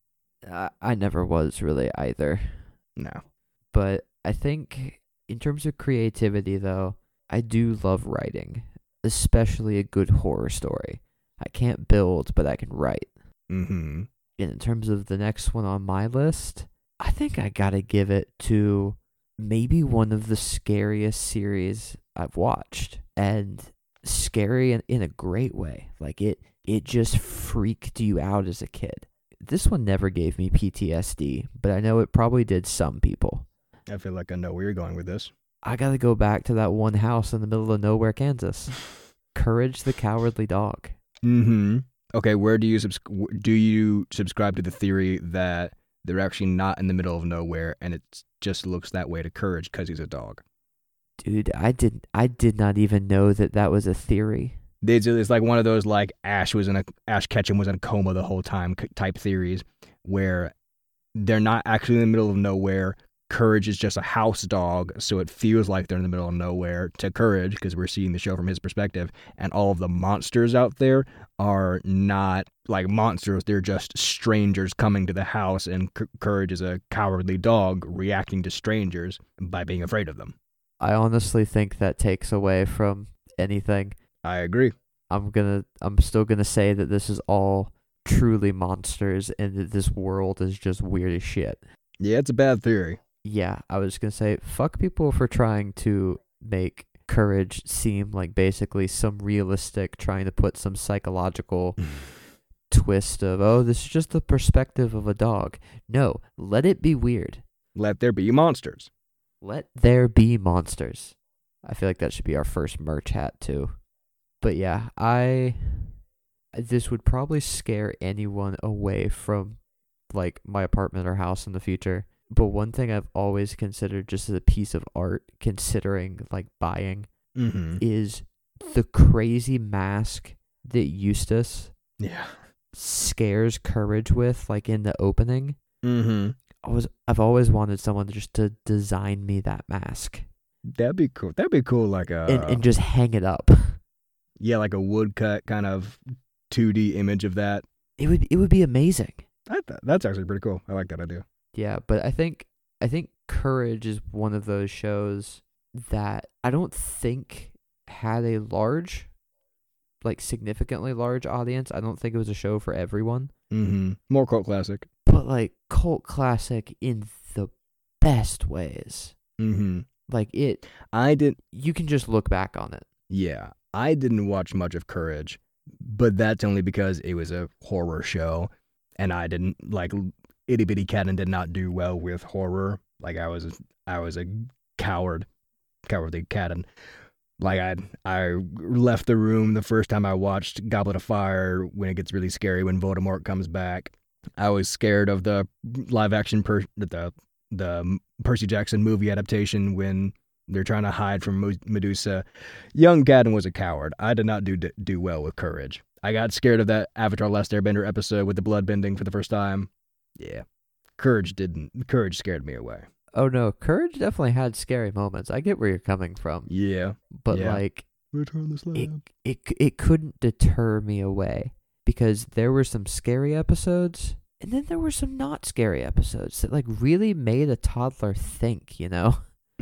I never was really either.
No.
But I think in terms of creativity, though, I do love writing, especially a good horror story. I can't build, but I can write.
Mm-hmm.
And in terms of the next one on my list, I think I gotta give it to maybe one of the scariest series I've watched, and scary in a great way. Like it just freaked you out as a kid. This one never gave me PTSD, but I know it probably did some people.
I feel like I know where you're going with this.
I gotta go back to that one house in the middle of nowhere, Kansas. Courage the Cowardly Dog.
Mm-hmm. Okay, where do you subscribe to the theory that they're actually not in the middle of nowhere and it just looks that way to Courage because he's a dog?
Dude, I did not even know that was a theory.
It's like one of those like Ash Ketchum was in a coma the whole time type theories where they're not actually in the middle of nowhere. Courage is just a house dog, so it feels like they're in the middle of nowhere to Courage because we're seeing the show from his perspective, and all of the monsters out there are not like monsters. They're just strangers coming to the house, and Courage is a cowardly dog reacting to strangers by being afraid of them.
I honestly think that takes away from anything.
I agree.
I'm still gonna say that this is all truly monsters and that this world is just weird as shit.
Yeah, it's a bad theory.
Yeah, I was gonna say, fuck people for trying to make Courage seem like basically some realistic, trying to put some psychological twist of, oh, this is just the perspective of a dog. No, let it be weird.
Let there be monsters.
Let there be monsters. I feel like that should be our first merch hat too. But yeah, this would probably scare anyone away from like my apartment or house in the future. But one thing I've always considered just as a piece of art, considering like buying, is the crazy mask that Eustace scares Courage with, like in the opening. I've always wanted someone to design me that mask.
That'd be cool. That'd be cool, like
and just hang it up.
Yeah, like a woodcut kind of 2D image of that.
It would be amazing.
That's actually pretty cool. I like that idea.
Yeah, but I think Courage is one of those shows that I don't think had a large, like significantly large audience. I don't think it was a show for everyone.
More cult classic.
But like cult classic in the best ways. Like it. You can just look back on it.
Yeah, I didn't watch much of Courage, but that's only because it was a horror show, and I didn't like. Itty Bitty Kitten did not do well with horror. Like I was a cowardly Kitten. Like I left the room the first time I watched Goblet of Fire when it gets really scary when Voldemort comes back. I was scared of the live action the Percy Jackson movie adaptation when they're trying to hide from Medusa. Young Gadden was a coward. I did not do well with Courage. I got scared of that Avatar Last Airbender episode with the blood bending for the first time. Yeah. Courage scared me away.
Oh no, Courage definitely had scary moments. I get where you're coming from.
Yeah.
But like
Return the Slab.
It couldn't deter me away because there were some scary episodes and then there were some not scary episodes that like really made a toddler think, you know?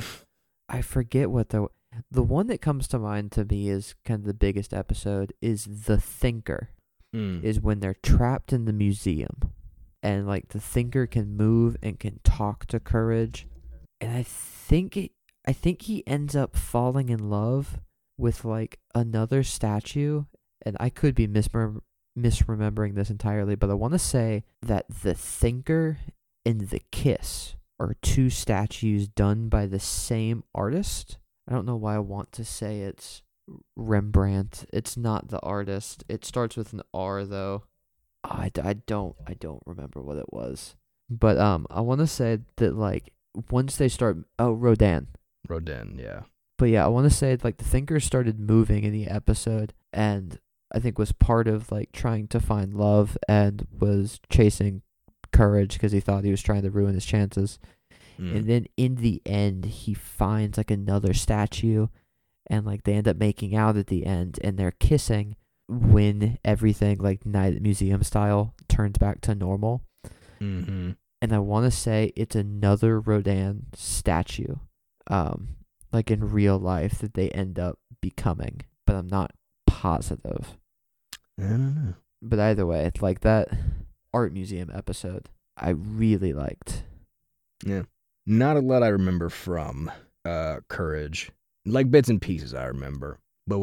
I forget what the one that comes to mind to me is kind of the biggest episode is The Thinker. Is when they're trapped in the museum. And like the Thinker can move and can talk to Courage, and I think he ends up falling in love with like another statue, and I could be misremembering this entirely, but I want to say that the Thinker and the Kiss are two statues done by the same artist. I don't know why I want to say it's Rembrandt. It's not the artist. It starts with an R though. I don't remember what it was, but I want to say that like once they start Rodin,
yeah.
But yeah, I want to say like the Thinker started moving in the episode, and I think was part of like trying to find love and was chasing Courage because he thought he was trying to ruin his chances, and then in the end he finds like another statue, and like they end up making out at the end, and they're kissing. When everything like Night at the Museum style turns back to normal. And I want to say it's another Rodin statue, like in real life that they end up becoming, but I'm not positive.
I don't know.
But either way, it's like that art museum episode I really liked.
Yeah. Not a lot I remember from Courage. like bits and pieces I remember.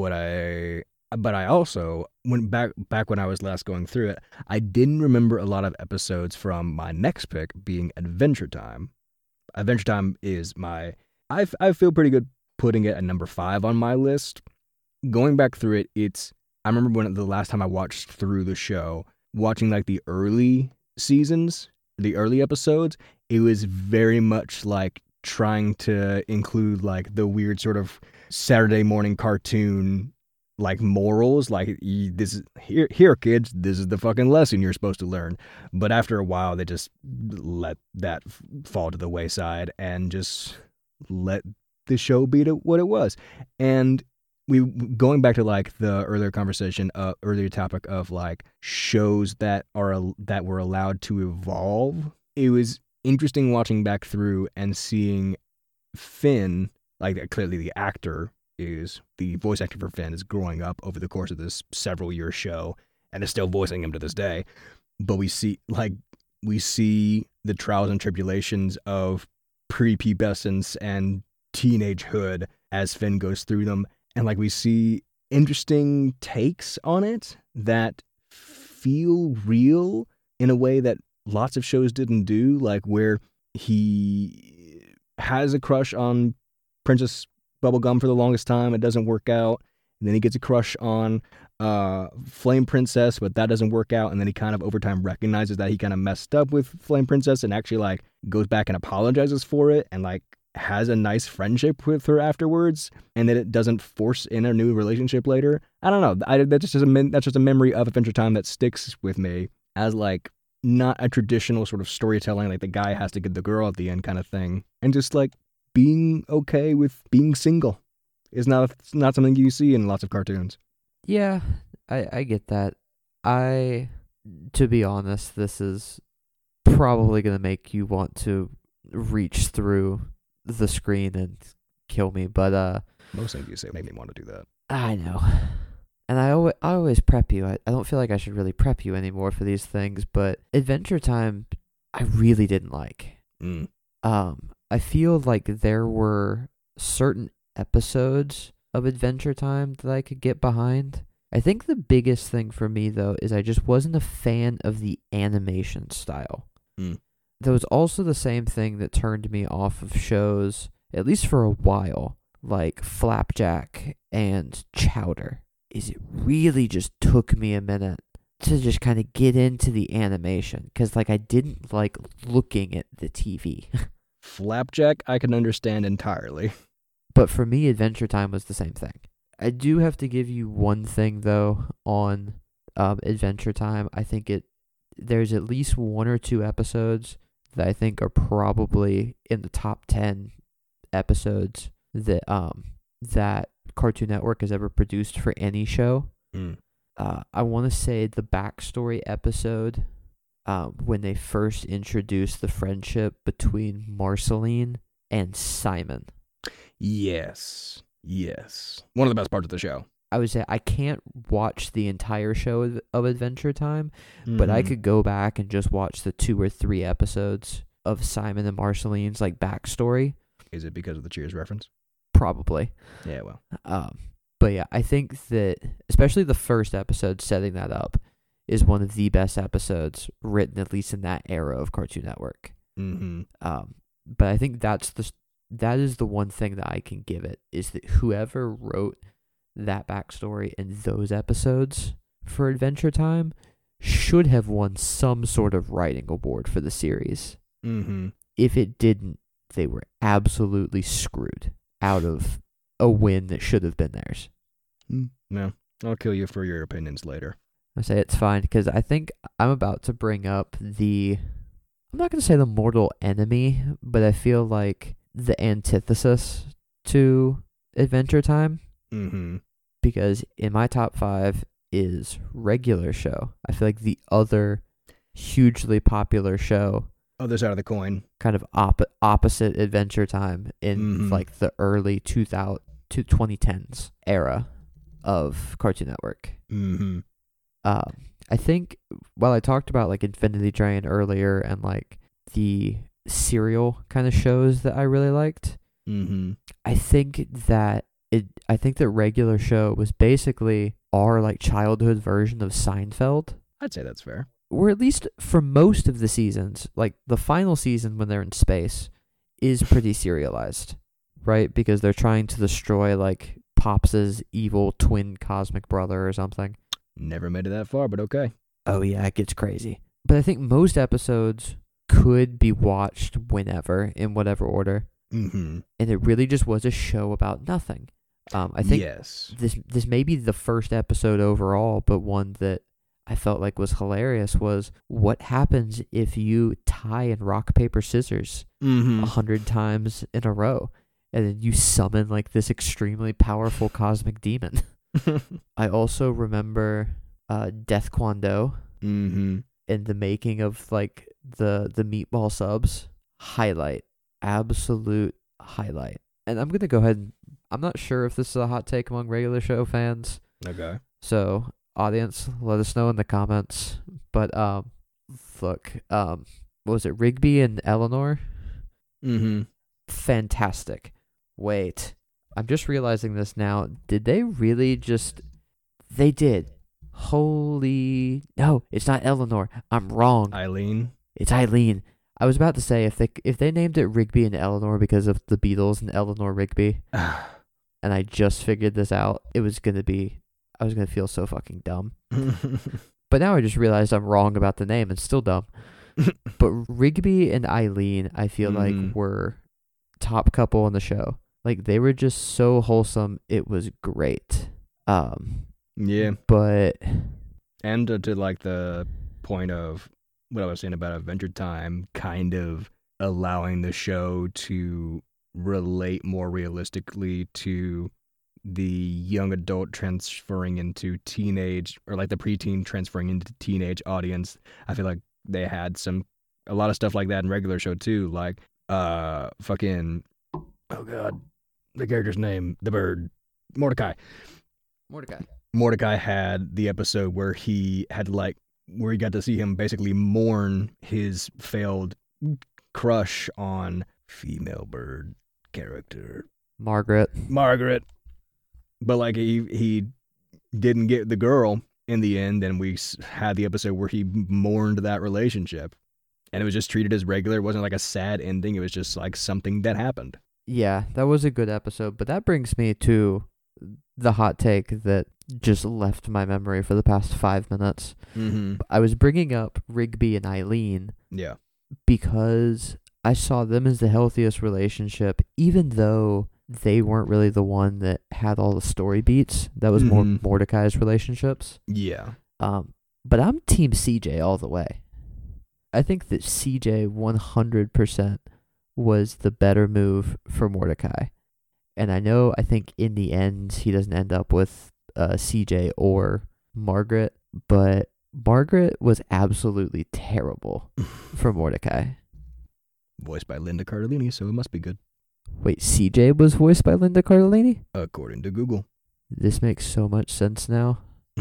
But I also went back when I was last going through it, I didn't remember a lot of episodes from my next pick being Adventure Time. Adventure Time is I feel pretty good putting it at number 5 on my list. Going back through it, I remember when the last time I watched through the show, watching like the early seasons, the early episodes, it was very much like trying to include like the weird sort of Saturday morning cartoon like morals, like this is here kids, this is the fucking lesson you're supposed to learn. But after a while they just let that fall to the wayside and just let the show be what it was. And we going back to like the earlier conversation, earlier topic of like shows that were allowed to evolve. It was interesting watching back through and seeing Finn, like clearly the voice actor for Finn is growing up over the course of this several year show and is still voicing him to this day. But we see the trials and tribulations of prepubescence and teenagehood as Finn goes through them. And like we see interesting takes on it that feel real in a way that lots of shows didn't do, like where he has a crush on Princess Bubblegum for the longest time. It doesn't work out. And then he gets a crush on Flame Princess, but that doesn't work out. And then he kind of over time recognizes that he kind of messed up with Flame Princess and actually like goes back and apologizes for it and like has a nice friendship with her afterwards, and that it doesn't force in a new relationship later. I don't know. That's just a memory of Adventure Time that sticks with me as like not a traditional sort of storytelling, like the guy has to get the girl at the end kind of thing, and just like being okay with being single is not something you see in lots of cartoons.
Yeah, I get that. To be honest, this is probably going to make you want to reach through the screen and kill me, but
most things you say make me want to do that.
I know. And I always prep you. I don't feel like I should really prep you anymore for these things, but Adventure Time I really didn't like. I feel like there were certain episodes of Adventure Time that I could get behind. I think the biggest thing for me, though, is I just wasn't a fan of the animation style. That was also the same thing that turned me off of shows, at least for a while, like Flapjack and Chowder. Is it really just took me a minute to just kind of get into the animation, because like I didn't like looking at the TV.
Flapjack I can understand entirely.
But for me, Adventure Time was the same thing. I do have to give you one thing, though, on Adventure Time. I think there's at least 1 or 2 episodes that I think are probably in the top 10 episodes that that Cartoon Network has ever produced for any show. I want to say the backstory episode when they first introduced the friendship between Marceline and Simon.
Yes. One of the best parts of the show.
I would say I can't watch the entire show of Adventure Time, but I could go back and just watch the 2 or 3 episodes of Simon and Marceline's like backstory.
Is it because of the Cheers reference?
Probably.
Yeah, well.
But yeah, I think that especially the first episode setting that up is one of the best episodes written, at least in that era of Cartoon Network. But I think that is the one thing that I can give it, is that whoever wrote that backstory in those episodes for Adventure Time should have won some sort of writing award for the series. If it didn't, they were absolutely screwed out of a win that should have been theirs.
No, I'll kill you for your opinions later.
I say it's fine, because I think I'm about to bring up I'm not going to say the mortal enemy, but I feel like the antithesis to Adventure Time. Because in my top 5 is Regular Show. I feel like the other hugely popular show,
other side of the coin,
kind of opposite Adventure Time in like the early 2010s era of Cartoon Network. I think while I talked about like Infinity Train earlier and like the serial kind of shows that I really liked, I think that I think the regular show was basically our like childhood version of Seinfeld.
I'd say that's fair.
Or at least for most of the seasons, like the final season when they're in space is pretty serialized, right? Because they're trying to destroy like Pops's evil twin cosmic brother or something.
Never made it that far, but okay.
Oh yeah, it gets crazy. But I think most episodes could be watched whenever, in whatever order.
Mm-hmm.
And it really just was a show about nothing. I think
yes.
this may be the first episode overall, but one that I felt like was hilarious was what happens if you tie in rock, paper, scissors 100 times in a row, and then you summon like this extremely powerful cosmic demon. I also remember Death Kwon Do
Mm-hmm.
and the making of like the meatball subs. Highlight. Absolute highlight. And I'm going to go ahead and I'm not sure if this is a hot take among regular show fans.
Okay.
So, audience, let us know in the comments. But look, what was it? Rigby and Eleanor?
Mm-hmm.
Fantastic. Wait. I'm just realizing this now. Did they really just They did. Holy no, it's not Eleanor. I'm wrong.
Eileen.
It's Eileen. I was about to say if they named it Rigby and Eleanor because of the Beatles and Eleanor Rigby, and I just figured this out, I was gonna feel so fucking dumb. But now I just realized I'm wrong about the name and still dumb. But Rigby and Eileen, I feel like were top couple on the show. Like they were just so wholesome. It was great.
Yeah.
But
and to like the point of what I was saying about Adventure Time, kind of allowing the show to relate more realistically to the young adult transferring into teenage, or like the preteen transferring into teenage audience. I feel like they had a lot of stuff like that in regular show too, like fucking, oh god, the character's name, the bird, Mordecai had the episode where he got to see him basically mourn his failed crush on female bird character
Margaret.
But like he didn't get the girl in the end, and we had the episode where he mourned that relationship, and it was just treated as regular. It wasn't like a sad ending. It was just like something that happened.
Yeah, that was a good episode. But that brings me to the hot take that just left my memory for the past 5 minutes.
Mm-hmm.
I was bringing up Rigby and Eileen.
Yeah.
Because I saw them as the healthiest relationship, even though they weren't really the one that had all the story beats. That was more Mordecai's relationships.
Yeah.
But I'm team CJ all the way. I think that CJ 100% was the better move for Mordecai. And I think in the end, he doesn't end up with CJ or Margaret, but Margaret was absolutely terrible for Mordecai.
Voiced by Linda Cardellini, so it must be good.
Wait, CJ was voiced by Linda Cardellini?
According to Google.
This makes so much sense now.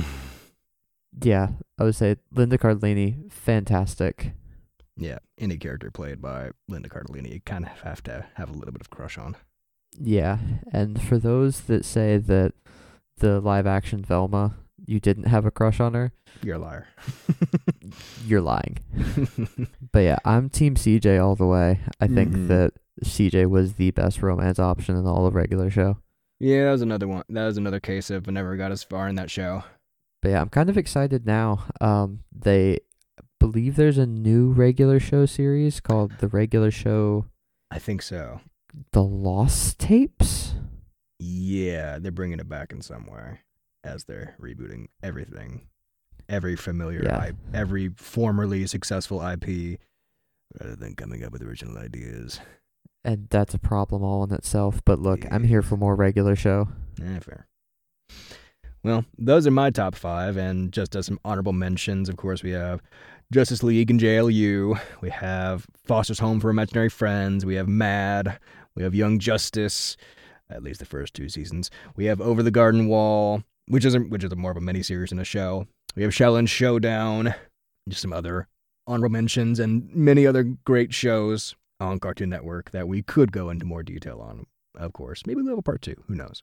Yeah, I would say Linda Cardellini, fantastic.
Yeah, any character played by Linda Cardellini, you kind of have to have a little bit of crush on.
Yeah, and for those that say that the live-action Velma, you didn't have a crush on her,
you're a liar.
You're lying. But yeah, I'm team CJ all the way. I think that CJ was the best romance option in all of regular show.
Yeah, that was another one. That was another case of I never got as far in that show.
But yeah, I'm kind of excited now. They believe there's a new regular show series called The Regular Show.
I think so.
The Lost Tapes?
Yeah, they're bringing it back in some way as they're rebooting everything. Every familiar, every formerly successful IP, rather than coming up with original ideas.
And that's a problem all in itself. But look, I'm here for more regular show.
Fair. Well, those are my top 5, and just as some honorable mentions, of course, we have Justice League and JLU. We have Foster's Home for Imaginary Friends. We have Mad. We have Young Justice, at least the first 2 seasons. We have Over the Garden Wall, which is more of a miniseries than a show. We have Shaolin Showdown, just some other honorable mentions, and many other great shows on Cartoon Network that we could go into more detail on, of course. Maybe we'll have a part 2. Who knows?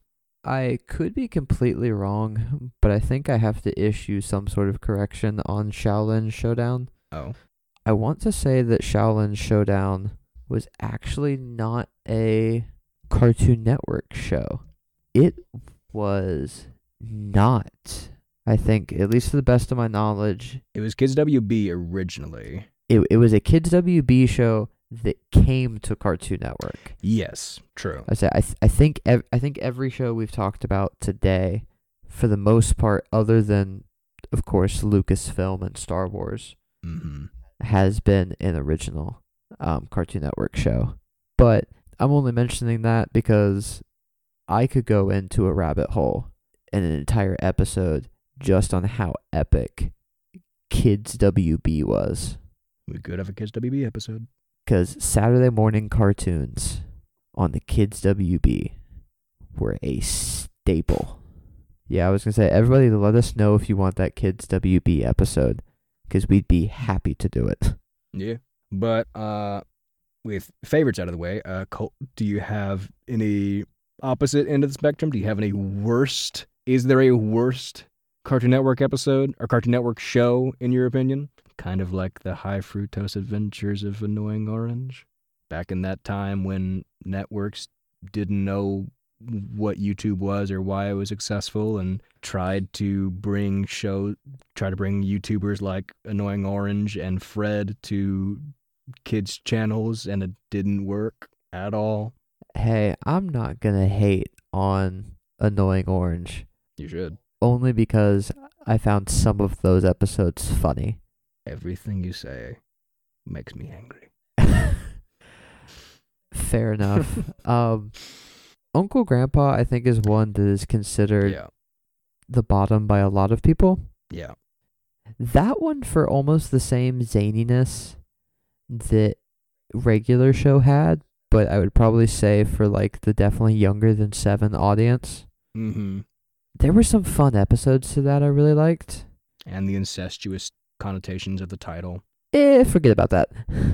I could be completely wrong, but I think I have to issue some sort of correction on Shaolin Showdown.
Oh.
I want to say that Shaolin Showdown was actually not a Cartoon Network show. It was not. I think, at least to the best of my knowledge,
It was Kids WB originally.
it was a Kids WB show that came to Cartoon Network.
Yes, true.
I think every show we've talked about today, for the most part, other than of course Lucasfilm and Star Wars, has been an original Cartoon Network show. But I'm only mentioning that because I could go into a rabbit hole in an entire episode just on how epic Kids WB was.
We could have a Kids WB episode.
Because Saturday morning cartoons on the Kids WB were a staple. Yeah, I was going to say, everybody let us know if you want that Kids WB episode, because we'd be happy to do it.
Yeah. But with favorites out of the way, Colt, do you have any opposite end of the spectrum? Do you have any worst? Is there a worst Cartoon Network episode or Cartoon Network show, in your opinion? Kind of like the High Fructose Adventures of Annoying Orange. Back in that time when networks didn't know what YouTube was or why it was successful, and tried to bring YouTubers like Annoying Orange and Fred to kids' channels, and it didn't work at all.
Hey, I'm not going to hate on Annoying Orange.
You should.
Only because I found some of those episodes funny.
Everything you say makes me angry.
Fair enough. Uncle Grandpa, I think, is one that is considered the bottom by a lot of people.
Yeah.
That one, for almost the same zaniness that regular show had, but I would probably say for like the definitely younger than 7 audience. There were some fun episodes to that I really liked.
And the incestuous connotations of the title.
Forget about that.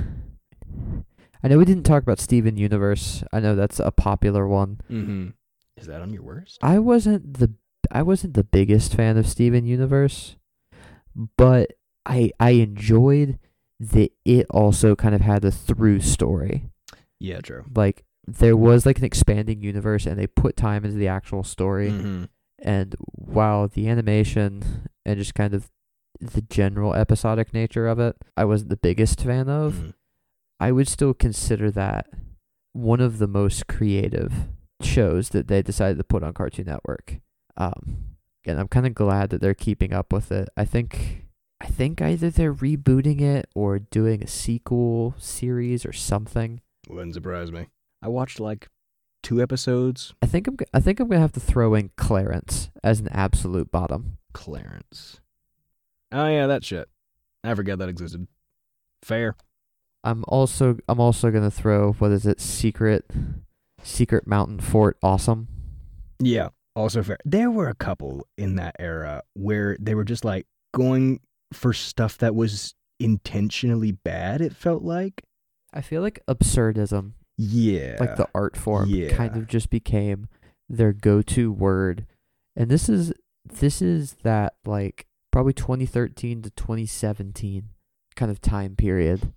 I know we didn't talk about Steven Universe. I know that's a popular one.
Is that on your worst?
I wasn't the biggest fan of Steven Universe, but I enjoyed that it also kind of had a through story.
Yeah, true.
Like, there was like an expanding universe, and they put time into the actual story. And while the animation and just kind of the general episodic nature of it, I wasn't the biggest fan of, I would still consider that one of the most creative shows that they decided to put on Cartoon Network. And I'm kind of glad that they're keeping up with it. I think either they're rebooting it or doing a sequel series or something.
Wouldn't surprise me. I watched like 2 episodes.
I think I'm gonna have to throw in Clarence as an absolute bottom.
Clarence. Oh yeah, that shit. I forgot that existed. Fair.
I'm also gonna throw, what is it, Secret Mountain Fort Awesome.
Yeah, also fair. There were a couple in that era where they were just like going for stuff that was intentionally bad, it felt like.
I feel like absurdism, like the art form, kind of just became their go-to word. And this is that, like, probably 2013 to 2017 kind of time period.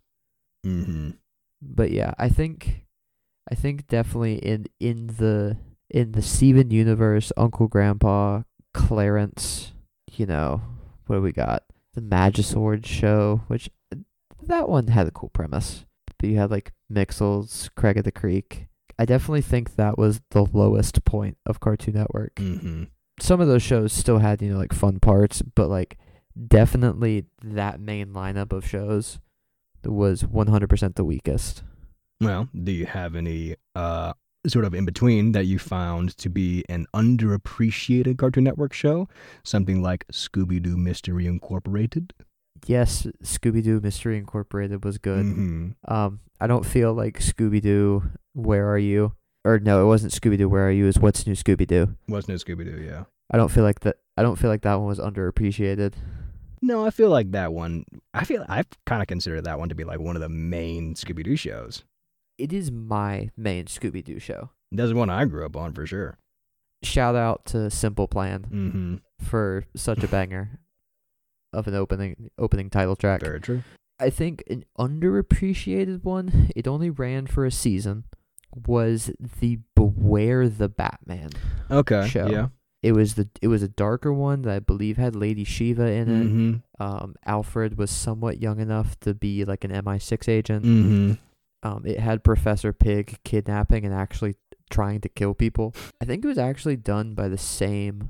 But yeah, I think definitely in the Steven Universe, Uncle Grandpa, Clarence, what do we got? The Magisword show, which that one had a cool premise. But you had like Mixels, Craig of the Creek. I definitely think that was the lowest point of Cartoon Network. Some of those shows still had, like fun parts, but like definitely that main lineup of shows was 100% the weakest.
Well, do you have any sort of in between that you found to be an underappreciated Cartoon Network show? Something like Scooby-Doo Mystery Incorporated?
Yes, Scooby-Doo Mystery Incorporated was good. I don't feel like Scooby-Doo Where Are You? Or no, it wasn't Scooby-Doo Where Are You, it was What's New Scooby-Doo.
What's New Scooby-Doo, yeah.
I don't feel like that one was underappreciated.
No, I feel like that one, I kind of consider that one to be like one of the main Scooby-Doo shows.
It is my main Scooby-Doo show.
That's the one I grew up on for sure.
shout out to Simple Plan
Mm-hmm.
for such a banger of an opening title track.
Very true.
I think an underappreciated one, it only ran for a season, was the Beware the Batman show.
Yeah.
It was a darker one that I believe had Lady Shiva in it.
Mm-hmm.
Alfred was somewhat young enough to be like an MI6 agent.
Mm-hmm.
It had Professor Pig kidnapping and actually trying to kill people. I think it was actually done by the same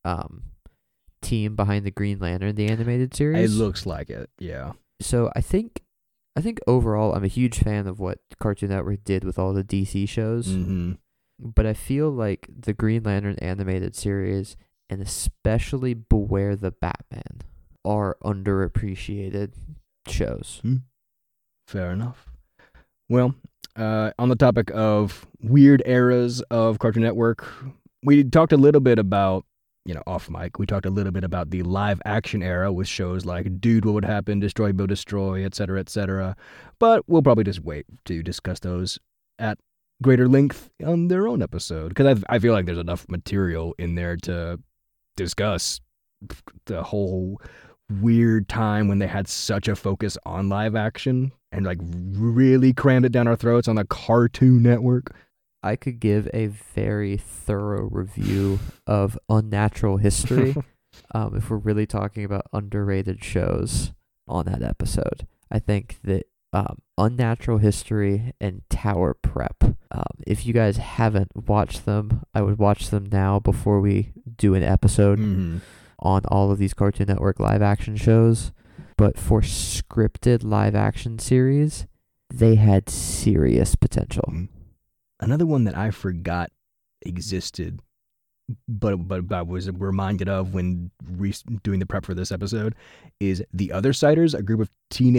team behind the Green Lantern, the animated series.
It looks like it, yeah.
So I think overall I'm a huge fan of what Cartoon Network did with all the DC shows.
Mm-hmm.
But I feel like the Green Lantern animated series, and especially Beware the Batman, are underappreciated shows.
Fair enough. Well, on the topic of weird eras of Cartoon Network, we talked a little bit about, off mic, we talked a little bit about the live action era with shows like Dude, What Would Happen, Destroy, Bill, Destroy, etc., etc. But we'll probably just wait to discuss those at greater length on their own episode, because I feel like there's enough material in there to discuss the whole weird time when they had such a focus on live action and like really crammed it down our throats on the Cartoon Network.
I could give a very thorough review of Unnatural History if we're really talking about underrated shows on that episode. I think that Unnatural History and Tower Prep, if you guys haven't watched them, I would watch them now before we do an episode on all of these Cartoon Network live action shows. But for scripted live action series, they had serious potential.
Another one that I forgot existed, but I was reminded of when doing the prep for this episode, is The Othersiders, a group of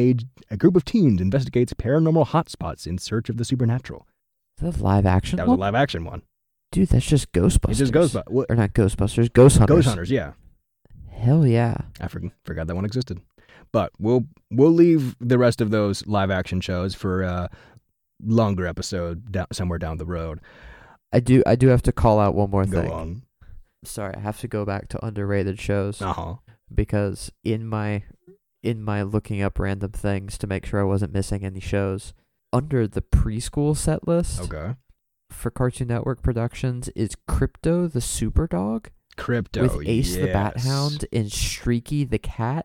teens investigates paranormal hotspots in search of the supernatural.
Is that a live action
That was a live action one.
Dude, that's just Ghostbusters.
It's just Ghostbusters.
Or not Ghostbusters, Ghost Hunters.
Ghost Hunters, yeah.
Hell yeah.
I forgot that one existed. But we'll leave the rest of those live action shows for a longer episode somewhere down the road.
I do have to call out one more thing.
Go on.
Sorry, I have to go back to underrated shows.
Uh-huh.
Because in my looking up random things to make sure I wasn't missing any shows, under the preschool set list for Cartoon Network productions is Crypto the Superdog.
Crypto,
with Ace the Bat Hound and Streaky the Cat.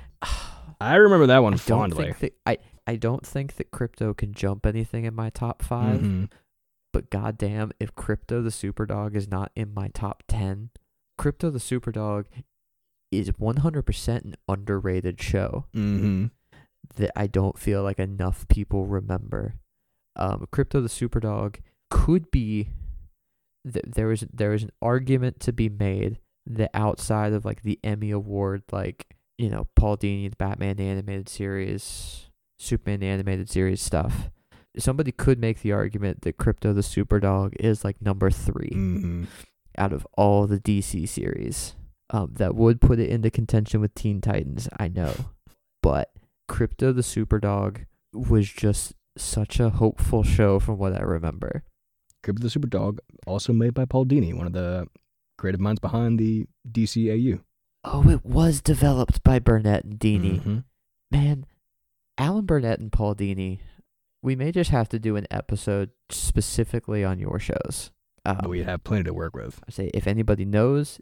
I remember that one fondly.
I don't think that Crypto can jump anything in my top 5. But goddamn, if Crypto the Superdog is not in my top 10, Crypto the Superdog is 100% an underrated show that I don't feel like enough people remember. Crypto the Superdog could be. There is an argument to be made that outside of like the Emmy Award, like Paul Dini, the Batman the Animated Series, Superman the Animated Series stuff, somebody could make the argument that Crypto the Superdog is like number 3 out of all the DC series. That would put it into contention with Teen Titans, I know. But Crypto the Superdog was just such a hopeful show from what I remember.
Crypto the Superdog, also made by Paul Dini, one of the creative minds behind the DCAU.
Oh, it was developed by Burnett and Dini. Man, Alan Burnett and Paul Dini, we may just have to do an episode specifically on your shows.
We have plenty to work with.
I say, if anybody knows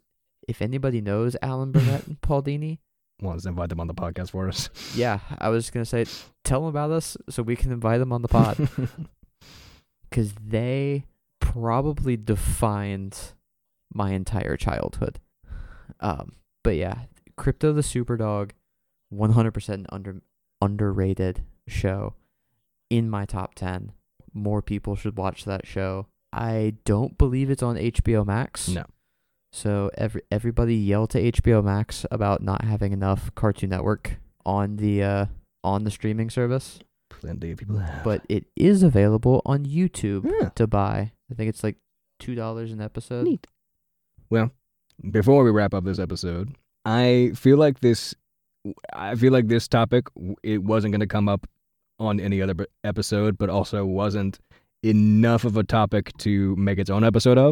Alan Burnett and Paul Dini,
want us to invite them on the podcast for us.
Yeah, I was going to say, tell them about us so we can invite them on the pod. Because they probably defined my entire childhood. But yeah, Crypto the Superdog, 100% an underrated show. In my top 10. More people should watch that show. I don't believe it's on HBO Max.
No.
So everybody yell to HBO Max about not having enough Cartoon Network on the streaming service.
Plenty of people have.
But it is available on YouTube to buy. I think it's like $2 an episode.
Neat. Well, before we wrap up this episode, I feel like this topic, it wasn't going to come up on any other episode, but also wasn't enough of a topic to make its own episode of.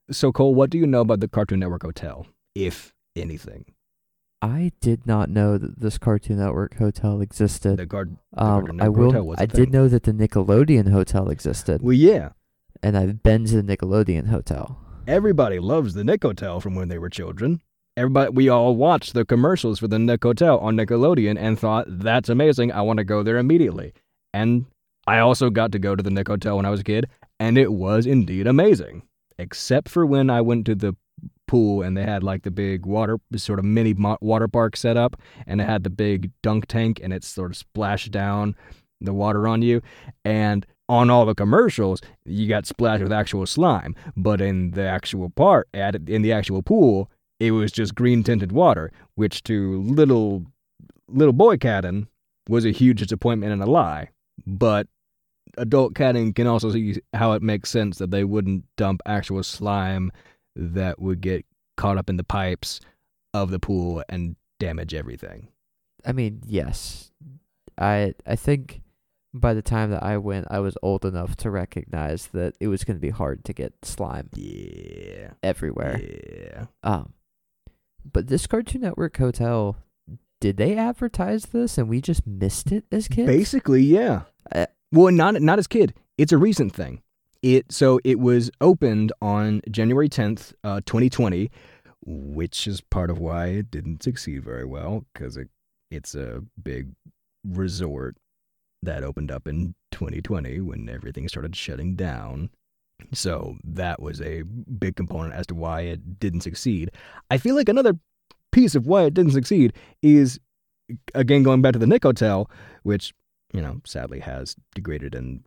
So, Cole, what do you know about the Cartoon Network Hotel, if anything?
I did not know that this Cartoon Network hotel existed.
The Cartoon Network Hotel was a
I
thing.
did know that the Nickelodeon hotel existed.
Well, yeah.
And I've been to the Nickelodeon hotel.
Everybody loves the Nick Hotel from when they were children. We all watched the commercials for the Nick Hotel on Nickelodeon and thought, that's amazing, I want to go there immediately. And I also got to go to the Nick Hotel when I was a kid, and it was indeed amazing. Except for when I went to the pool and they had like the big sort of mini water park set up, and it had the big dunk tank and it sort of splashed down the water on you. And on all the commercials, you got splashed with actual slime. But in the actual in the actual pool, it was just green tinted water, which to little boy Cadden was a huge disappointment and a lie. But adult Cadden can also see how it makes sense that they wouldn't dump actual slime that would get caught up in the pipes of the pool and damage everything.
I mean, yes. I think by the time that I went, I was old enough to recognize that it was going to be hard to get slime.
Yeah.
Everywhere.
Yeah.
But this Cartoon Network hotel, did they advertise this and we just missed it as kids?
Basically, yeah. Well, not as kid. It's a recent thing. So it was opened on January 10th, 2020, which is part of why it didn't succeed very well, because it's a big resort that opened up in 2020 when everything started shutting down. So that was a big component as to why it didn't succeed. I feel like another piece of why it didn't succeed is, again, going back to the Nick Hotel, which, sadly has degraded and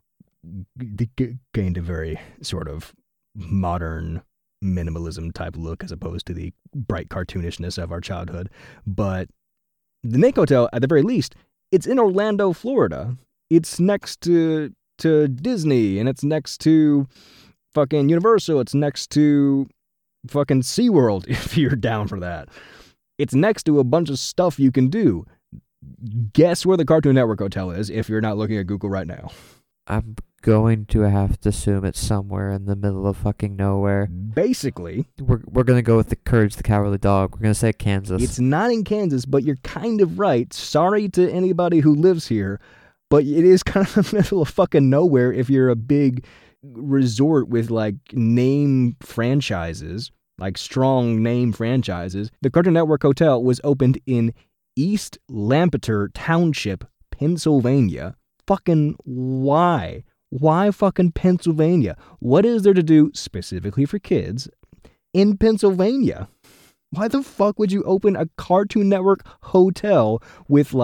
gained a very sort of modern minimalism type look as opposed to the bright cartoonishness of our childhood. But the Nick Hotel, at the very least, it's in Orlando, Florida. It's next to Disney, and it's next to fucking Universal. It's next to fucking SeaWorld, if you're down for that. It's next to a bunch of stuff you can do. Guess where the Cartoon Network Hotel is if you're not looking at Google right now.
I'm going to have to assume it's somewhere in the middle of fucking nowhere.
Basically.
We're going to go with the Courage the Cowardly Dog. We're going to say Kansas.
It's not in Kansas, but you're kind of right. Sorry to anybody who lives here, but it is kind of the middle of fucking nowhere if you're a big resort with like name franchises, like strong name franchises. The Cartoon Network Hotel was opened in East Lampeter Township, Pennsylvania. Fucking why? Why fucking Pennsylvania? What is there to do specifically for kids in Pennsylvania? Why the fuck would you open a Cartoon Network hotel with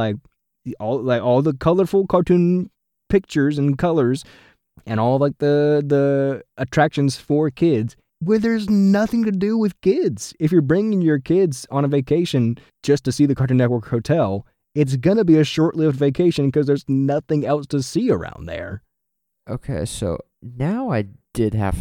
all the colorful cartoon pictures and colors and all like the attractions for kids where there's nothing to do with kids? If you're bringing your kids on a vacation just to see the Cartoon Network Hotel, it's gonna be a short-lived vacation because there's nothing else to see around there.
Okay, so now I did have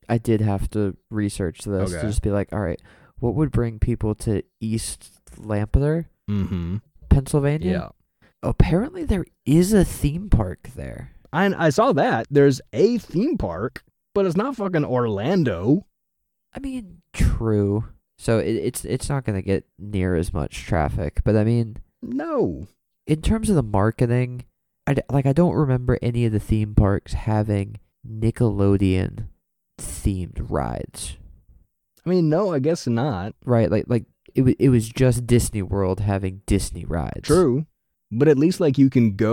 to research this to just be like, all right, what would bring people to East Lampeter, Pennsylvania?
Yeah.
Apparently there is a theme park there.
I saw that. There's a theme park, but it's not fucking Orlando.
I mean, true. So it's not going to get near as much traffic, but I mean...
No.
In terms of the marketing, I don't remember any of the theme parks having Nickelodeon themed rides.
I mean, no, I guess not.
Right, like it was just Disney World having Disney rides.
True. But at least you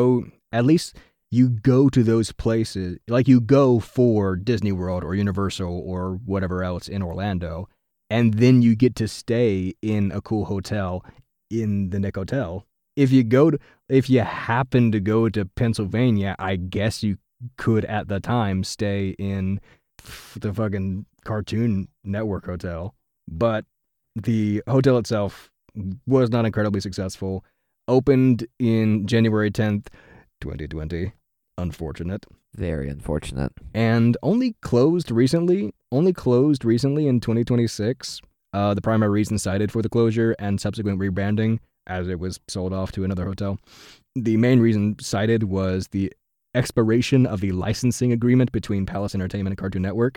go to those places, like you go for Disney World or Universal or whatever else in Orlando, and then you get to stay in a cool hotel in the Nick Hotel. If you happen to go to Pennsylvania, I guess you could at the time stay in the fucking Cartoon Network Hotel. But the hotel itself was not incredibly successful. Opened in January 10th, 2020. Unfortunate.
Very unfortunate.
And only closed recently in 2026. The primary reason cited for the closure and subsequent rebranding, as it was sold off to another hotel. The main reason cited was the expiration of the licensing agreement between Palace Entertainment and Cartoon Network.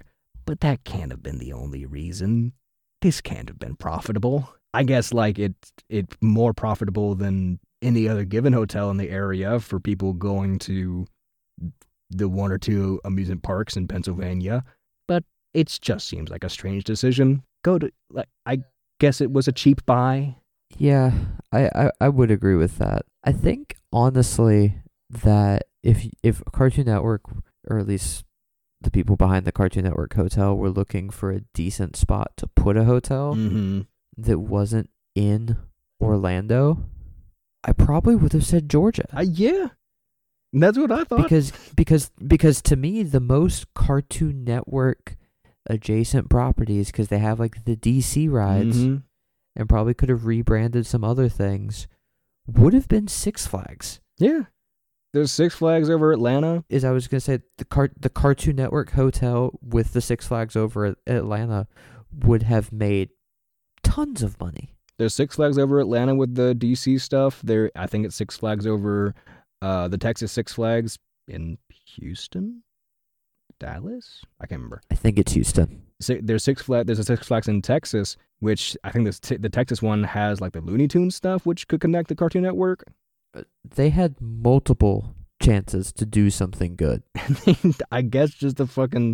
but that can't have been the only reason. This can't have been profitable. I guess like it's more profitable than any other given hotel in the area for people going to the one or two amusement parks in Pennsylvania, but it just seems like a strange decision. I guess it was a cheap buy.
Yeah, I would agree with that. I think honestly that if Cartoon Network, or at least the people behind the Cartoon Network hotel, were looking for a decent spot to put a hotel that wasn't in Orlando, I probably would have said Georgia.
Yeah, that's what I thought.
Because to me, the most Cartoon Network adjacent properties, because they have like the DC rides and probably could have rebranded some other things, would have been Six Flags.
Yeah. There's Six Flags over Atlanta.
I was going to say, the Cartoon Network hotel with the Six Flags over Atlanta would have made tons of money.
There's Six Flags over Atlanta with the DC stuff. I think it's Six Flags over the Texas Six Flags in Houston? Dallas? I can't remember.
I think it's Houston.
There's a Six Flags in Texas, which I think the Texas one has like the Looney Tunes stuff, which could connect the Cartoon Network.
They had multiple chances to do something good.
I guess just the fucking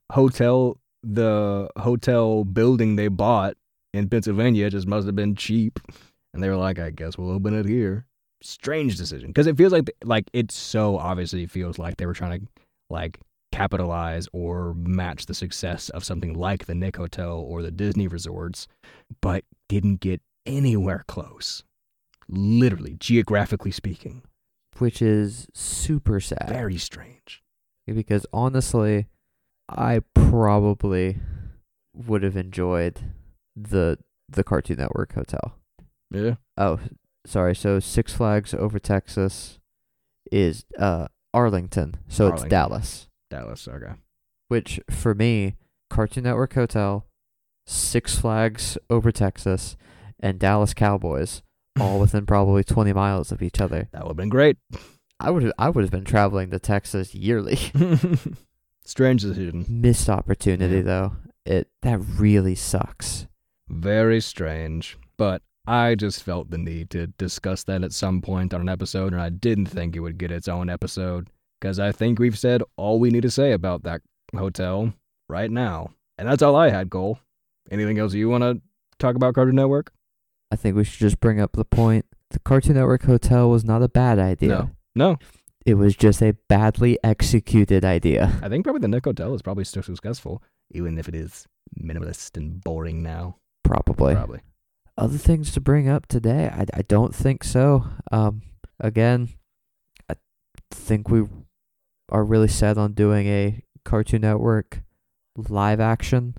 the hotel building they bought in Pennsylvania just must have been cheap. And they were like, I guess we'll open it here. Strange decision. Because it feels like it so obviously feels like they were trying to like capitalize or match the success of something like the Nick Hotel or the Disney resorts, but didn't get anywhere close. Literally, geographically speaking.
Which is super sad.
Very strange.
Because honestly, I probably would have enjoyed the Cartoon Network hotel.
Yeah.
Oh, sorry. So Six Flags over Texas is Arlington. So Arlington. It's Dallas.
Dallas, okay.
Which, for me, Cartoon Network hotel, Six Flags over Texas, and Dallas Cowboys, all within probably 20 miles of each other.
That would have been great.
I would have been traveling to Texas yearly.
Strange decision.
Missed opportunity, though. That really sucks.
Very strange. But I just felt the need to discuss that at some point on an episode, and I didn't think it would get its own episode, because I think we've said all we need to say about that hotel right now. And that's all I had, Cole. Anything else you want to talk about Cartoon Network?
I think we should just bring up the point. The Cartoon Network hotel was not a bad idea.
No.
It was just a badly executed idea.
I think probably the Nick Hotel is probably still successful, even if it is minimalist and boring now.
Probably. Other things to bring up today? I don't think so. Again, I think we are really set on doing a Cartoon Network live action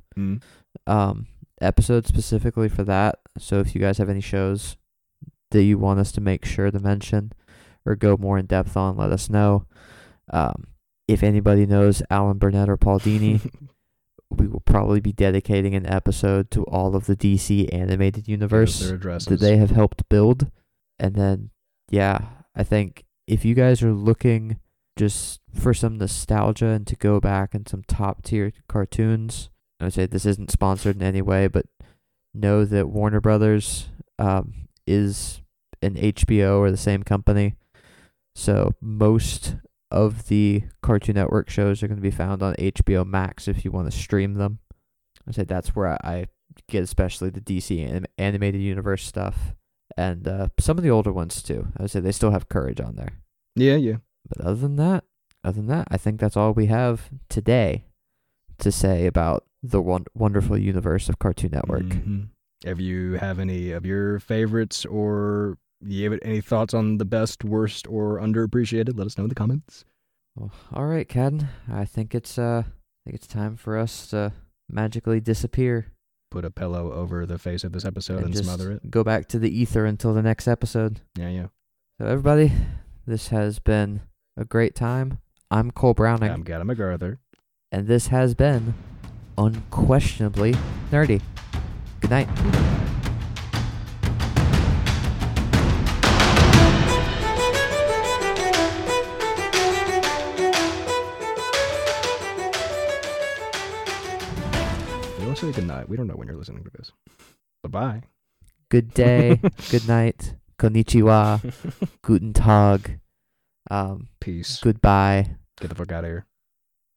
episode specifically for that. So if you guys have any shows that you want us to make sure to mention or go more in depth on, let us know. If anybody knows Alan Burnett or Paul Dini, we will probably be dedicating an episode to all of the DC animated universe that they have helped build. And then, I think if you guys are looking just for some nostalgia and to go back and some top tier cartoons, I would say this isn't sponsored in any way, but know that Warner Brothers is an HBO or the same company. So most of the Cartoon Network shows are going to be found on HBO Max if you want to stream them. I say that's where I get especially the DC animated universe stuff and some of the older ones too. I would say they still have Courage on there.
Yeah.
But other than that, I think that's all we have today to say about the wonderful universe of Cartoon Network.
Mm-hmm. If you have any of your favorites or you have any thoughts on the best, worst, or underappreciated, let us know in the comments.
Well, all right, Cadden. I think it's time for us to magically disappear.
Put a pillow over the face of this episode and smother it.
Go back to the ether until the next episode.
Yeah.
So everybody, this has been a great time. I'm Cole Browning.
I'm Gadda MacArthur.
And this has been Unquestionably Nerdy. Good night.
Don't say good night. We don't know when you're listening to this. Bye-bye.
Good day. Good night. Konnichiwa. Guten Tag.
Peace.
Goodbye.
Get the fuck out of here.